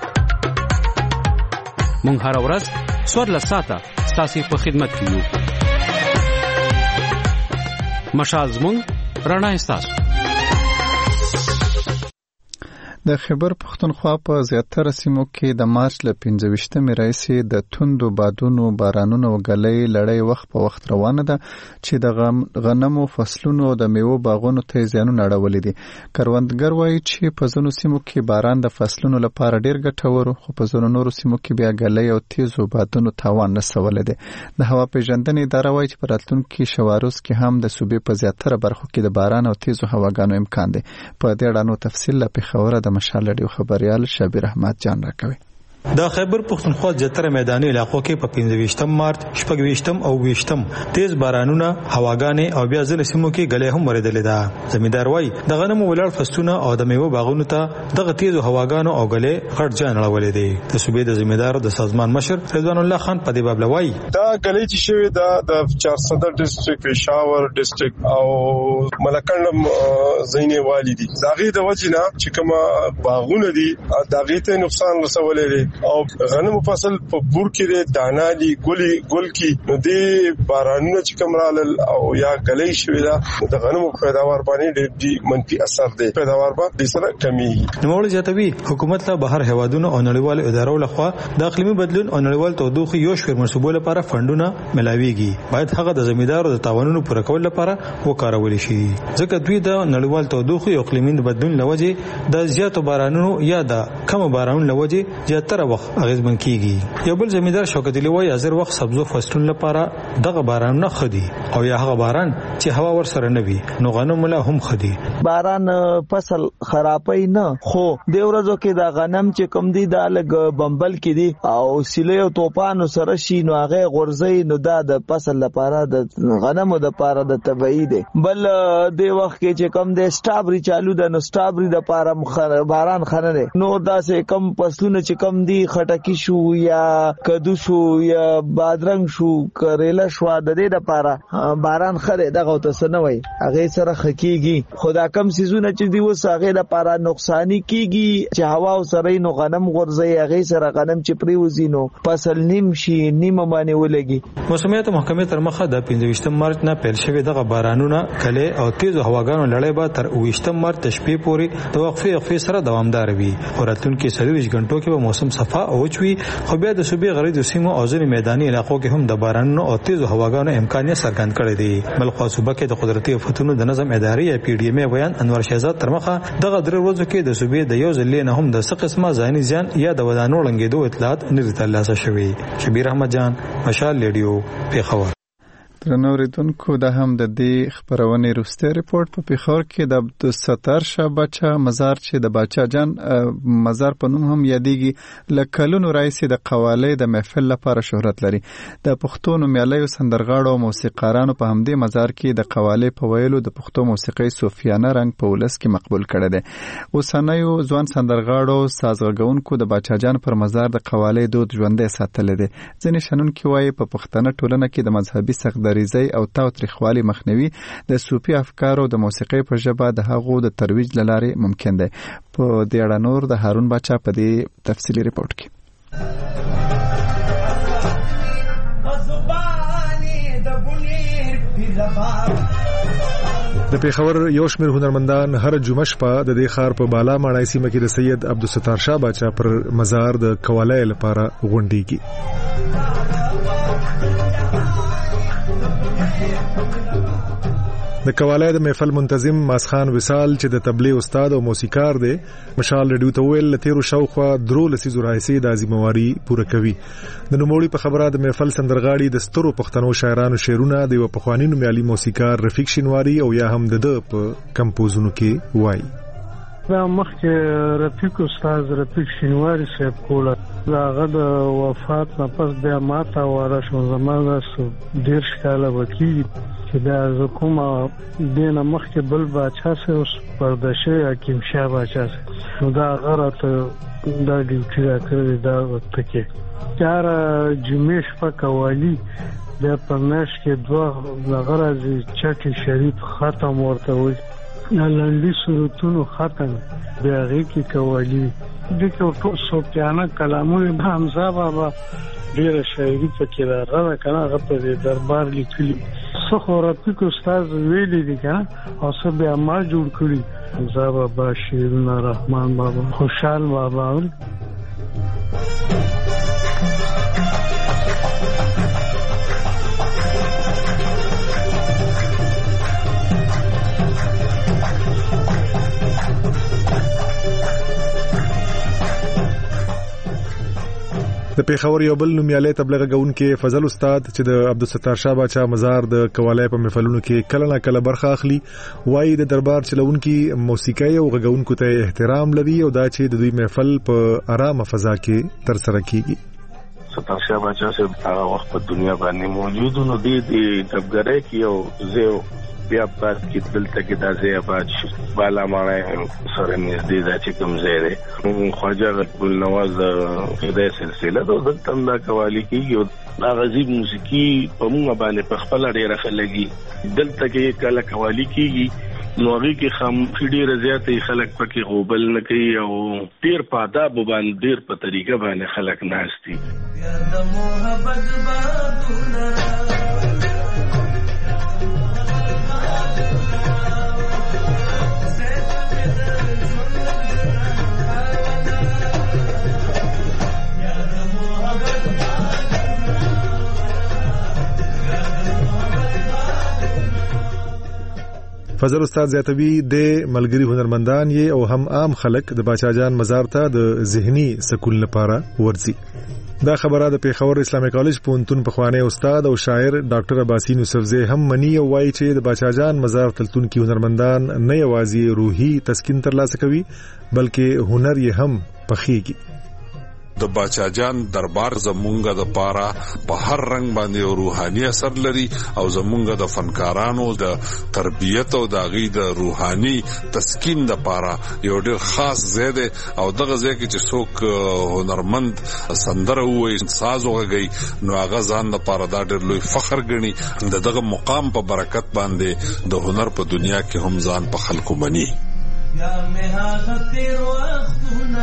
مونږ هر ورځ څوارلس ساعته ستاسو په خدمت کې یو. مشال زموږ رڼا ستاسو. د خیبر پښتونخوا په زیاتره سیمو کې د مارچ له پنځه ویشتمې راهیسې د توندو بادونو، بارانونو او ګلۍ لړۍ وخت په وخت روانه ده چې د غنمو فصلونو او د میوو باغونو ته زیانونه اړولي دي. کروندګر وایي چې په ځینو سیمو کې باران د فصلونو لپاره ډیر ګټور، خو په ځینو نورو سیمو کې بیا ګلۍ او تیزو بادونو تاوان رسولی دی. د هوا پیژندنې اداره وایي چې په راتلونکي شواروز کې هم د صوبې په زیاتره برخو کې د باران او تیزو هواګانو امکان دی. په دې اړه تفصیل له پېښوره د مشال ریډیو خبريال شبیر احمد جان راکوي. د خیبر پښتونخوا زیاتره میداني علاقو کې په پنځه ویشتم مارچ، شپږ ویشتم او ویشتم تیز بارانونه، هواګانې او بیا ځینې سیمو کې ګلۍ هم ورېدلې ده. زمیندار وایي د غنمو ولاړ فصلونه او د میوو باغونو ته دغه تیزو هواګانو او ګلۍ غټ زیان اړولی دی. د صوبې د زمیندارو د سازمان مشر رضوان الله خان په دې باب وایي دا ګلۍ چې شوې ده د چارسده ډیسټریکټ، پېښور ډیسټریکټ او ملکندم ځینې والی دي. داغي د وجنه چې کومه باغونه دي داغي ته نقصان رسولې دي او غنمو فصل په بور کې دانا دي ګلي ګل کې نو دې بارانونه چې کوم رالل او یا ګلۍ شوې ده د غنمو پیداوار باندې ډېر منفي اثر دی، پیداوار به د سره کمیږي. نوموړي زیاتوي حکومت له بهر هوادونو او نړیوالو ادارو لخوا د اقلیمي بدلون او نړیوال تودوخې یو شمېر منصوبو لپاره فندونه ملاويږي. باید هغه د زمیندارو د تاوانونو پوره کول لپاره وکارول شي، ځکه دوی د نړیوال تودوخې او اقلیمي بدلون لوجې د زیاتو بارانونو یا د کم بارانونو لوجې زیاتره وخت اغیزمن کیږي. یو بل زمیندار شوکت علي وایي ازر وخت سبزو فصلونو لپاره دغه باران نه خدي او یا هغه باران چې هوا ور سره نه وي نو غنم له هم خدي. باران فصل خرابای نه، خو د ورځو کې د غنم چې کم دي د لګ بمبل کې دي او سیلې او توپانو سره شي نو هغه غورځي نو دا د فصل لپاره د غنمو د لپاره د طبيعي دي. بل د وخت کې چې کم د سټابري چالو د نو سټابري د لپاره باران خنه دي. نو دا سه کم فصلونه چې کم دي خټکی شو یا کدو شو یا بادرنګ شو کریلا شو د دې لپاره باران خره دغه ته نه وای هغه سره خکېږي. خدا کم سيزونه چې دی وس هغه لپاره نقصان کیږي چې هوا او سره نو غنم غورځي هغه سره غنم چې پری وزینو فصل نیم شي نیمه باندې ولګي. موسمیات محکمې تر مخه د پنځه ویشتم مارچ نه پیل شوی دغه بارانونه کله او تیز هواګانو لړۍ به تر ویشتم مارچ تشبيه پوري د وقفه وقفه سره دوامدار وي. وراتلونکي سلويش غنټو کې به موسم صفا او چوي، خو بیا د صوبې غریب سیمو او ځینې میداني علاقو کې هم د بارانونو او تیز هواګانو امکان یې څرګند کړی دی. بلخو صوبه کې د قدرتي آفتونو د نظم ادارې یا پی ډي ام بیان انور شهزاد تر مخه دغه درې ورځو کې د صوبې د یو ځل نه هم د څه قسمه ځاني ځان یا د ودانو لنګېدو اطلاعات نه ترلاسه شوي. شبیر احمد جان، مشال ریډیو، پېښور. درنو اوریدونکو دا هم د دې خبرونې وروستی ریپورت په پېښور کې د عبدالستار شاه باچا مزار چې د باچا جان مزار په نوم هم یادېږي له کلونو راهیسې د قوالۍ د محفل لپاره شهرت لري. د پښتو نومیالیو سندرغاړو او موسیقارانو په همدې مزار کې د قوالۍ په ویلو د پښتو موسیقۍ صوفیانه رنګ په ولس کې مقبول کړی دی. اوسنیو ځوان سندرغاړو سازغږونکو د باچا جان پر مزار د قوالۍ دود ژوندی ساتلی دی. ځینې شنونکي وایي په پښتنه ټولنه کې د مذهبي سختدریزۍ او تاوتریخوالي مخنیوي د صوفي افکارو د موسیقۍ په ژبه د هغو د ترویج له لارې ممکن دی. په دې اړه نور د هارون باچا په دې تفصیلي ریپورت کې. د پېښور یو شمېر هنرمندان هر جمعه شپه د دې ښار په بالا ماڼۍ سیمه کې د سید عبدالستار شاه باچا پر مزار د قوالۍ لپاره غونډېږي. د قواله د محفل منتظم ماسخان وصال چې د تبلیغ استاد او موسیقار دی مشال رډیو ته ویل تیرو شاوخوا درو لسیزو راځي د ازمواري پوره کوي د نوموړي په خبره د محفل سندرغاړي د سترو پښتنو شاعرانو شعرونه د پخوانی نومیالي موسیقار رفیق شینواری او یا هم د په کمپوزونو کې وایي. دا مخکې رفیق استاد رفیق شینواری صاحب کوله داغه د وفات نه پس بیا ماته واره شو زمانه ډیر شکاله وکړي چې دا کومه دینه مخکې بل باچا سه اوس پردشه حکیم شاه باچا سه نو دا غره ته دا ډیوټي راکړي دا وخت کې چار جمیش په قوالی د پرناش کې دوه غره چټي شریف ختم ورته وي لنډي صورتونو ختم بیا غي کې قوالی دغه ټول صوفیانه کلامونه حمزه بابا ډیر شاعري پکې راغله کنه هغه په دربار لیکلي څو رفیق استاد ویلي دي کنه او څه بیا ما جوړ کړی حمزه بابا شیرونه رحمان بابا خوشحال بابا د پیښور یو بل نومیالی تبلیغ کوونکی فضل استاد چې د عبدالستار شاه باچا مزار د قواله په محفلونو کې کله نه کله برخه اخلي وایي د دربار چلونکي موسیقي او غږونکو ته احترام لري او دا چې د دوی محفل په آرامه فضا کې تر سره کیږي. ستار شاه باچا صاحب هغه وخت په دنیا باندې موجود نو دی د کبګرې کې او زه بیا پات کې دلته کې د زیاباد بالا مړای سره نږدې د چې کوم ځای دی خواجه ګل نواز د دې سلسله د دلته د قوالی کې یو غزيب موسیقي په موږ باندې په خپل ډیره خلګي دلته کې کله قوالی کېږي نو هغه کې خام ډیره زیاتې خلک پکې غوبل نه کوي او ډیر په آداب باندې ډیر په طریقه باندې خلک ناشتي د محبت بادونه فضل استاد زیاتوی د ملګری هنرمندان یې او هم عام خلک د باچا جان مزار ته د ذهني سکون لپاره ورځي. دا خبره د پیښور اسلامي کالج پونتون پخوانی استاد او شاعر ډاکټر عباسین یوسفزی هم منی او وایي چې د باچا جان مزار تلتون کې هنرمندان نه یوازې روحي تسکین ترلاسه کوي بلکې هنر یې هم پخېږي. د باچا جان دربار زمونږه د پاره په هر رنگ باندې روحاني اثر لري او زمونږه د فنکارانو د تربیت او د غي د روحاني تسکین د پاره یو ډېر خاص زیاده او دغه ځای کې چې څوک هنرمند سندره وایي ساز وغږي نو هغه ځان د پاره دا ډېر لوی فخر ګڼي دغه مقام په برکت باندې د هنر په دنیا کې هم ځان په خلکو مني. یا مه هغه تیر وختونه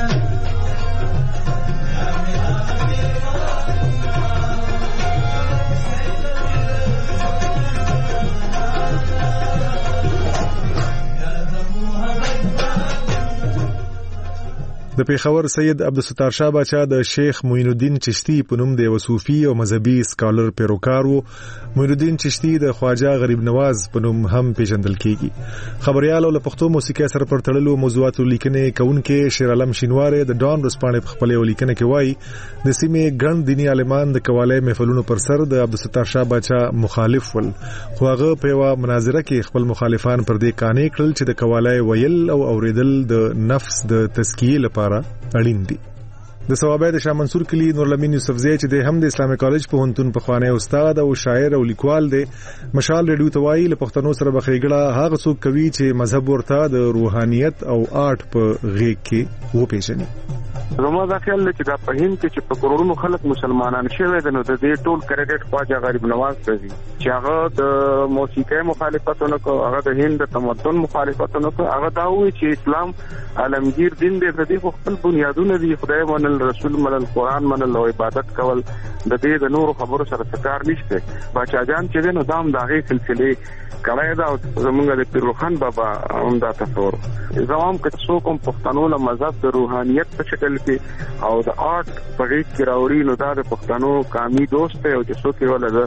د پیښور سید عبدالستار شاه باچا د شیخ معین الدین چشتی په نوم د وصوفي او مذهبي سکالر پیروکار وو. معین الدین چشتی د خواجه غریب نواز په نوم هم پیژندل کیږي. خبريال او پښتو موسیقي سره پر تړلو موضوعاتو لیکنې کوونکې شیر عالم شینواری د ډان رسپانې په خپل لیکنه کې وایي د سیمې ګڼ دینی عالمان د قواله محفلونو پر سر د عبدالستار شاه باچا مخالف ول خو هغه په یو مناظره کې خپل مخالفان پر دې قانع کړل چې د قواله ویل او اوریدل د نفس د تزکیه لپاره اړین دي. د ثوابه د شاه منصور کلی نورالامین یوسفزی چې د هم د اسلامي کالج په هنتون په خوانه استاد او شاعر او لیکوال دی مشال ریډیو توای له پښتنو سره بخېګړه هغه څوک کوي چې مذهب ورته د روحانيت او آرټ په غېږ کې و پیژني. زما دا خیال دی چې دا په هند کې چې په کروڑونو خلک مسلمانان شوي دي نو د دې ټول کریډټ خواجه غریب نواز ته دي چې هغه د موسیقي مخالفتونه کو هغه د هند د تمدن مخالفتونه کو هغه دا وایي چې اسلام عالمگیر دین دی د دې خپل بنیادونه دي خدای منل رسول منل قران منل او عبادت کول د دې د نور خبرو سره څکار نشته. باچا جان چې نو دام داغه سلسله کړای دا زمونږ د پیروخان بابا هم دا تصور زمام که څوک هم پښتنو له مذهب د روحانيت په شکل کې او د آرټ په غیږ کې راوړي نو دا د پښتنو قامي دوست دی او چې څوک یې ولله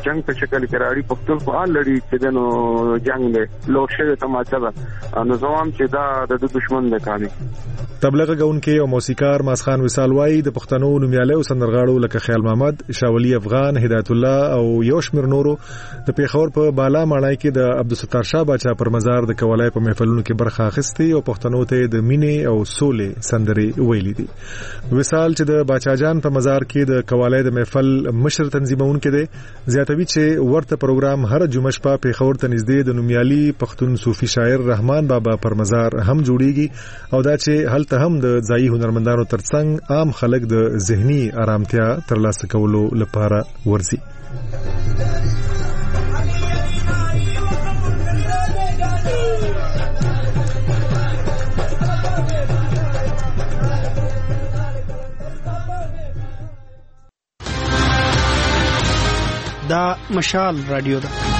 جنگ په شکل کې راړي پښتون په ان لړۍ چې دنو جنگ له لوشه تماچا ده نو زوام چې دا د دشمن د کامي تبلیغ غونکي او موسیقار ماسخان وصال وای د پښتنو نومیاله او سندرغاړو لکه خیال محمد، شاولی افغان، هدایت الله او یوشمیر نورو د پیښور په بالا ماڼۍ کې د عبدالستار شاه باچا پر مزار د کولای په محفلونو کې برخه اخیستي او پښتنو ته د مینې او سولې سندرې ویلي دي. وصال چې د باچا جان په مزار کې د کولای د محفل مشر تنظیمون کې دي، زیاتوي چې ورته پروګرام هر جمعه شپه پیښور ته نږدې د نومیالي پښتون صوفي شاعر رحمان بابا پر مزار هم جوړیږي او دا چې هلته هم د ځایي هنرمندانو ترڅنګ عام خلک د ذهني آرامتیا ترلاسه کولو لپاره ورځي. دا مشال رادیو ده.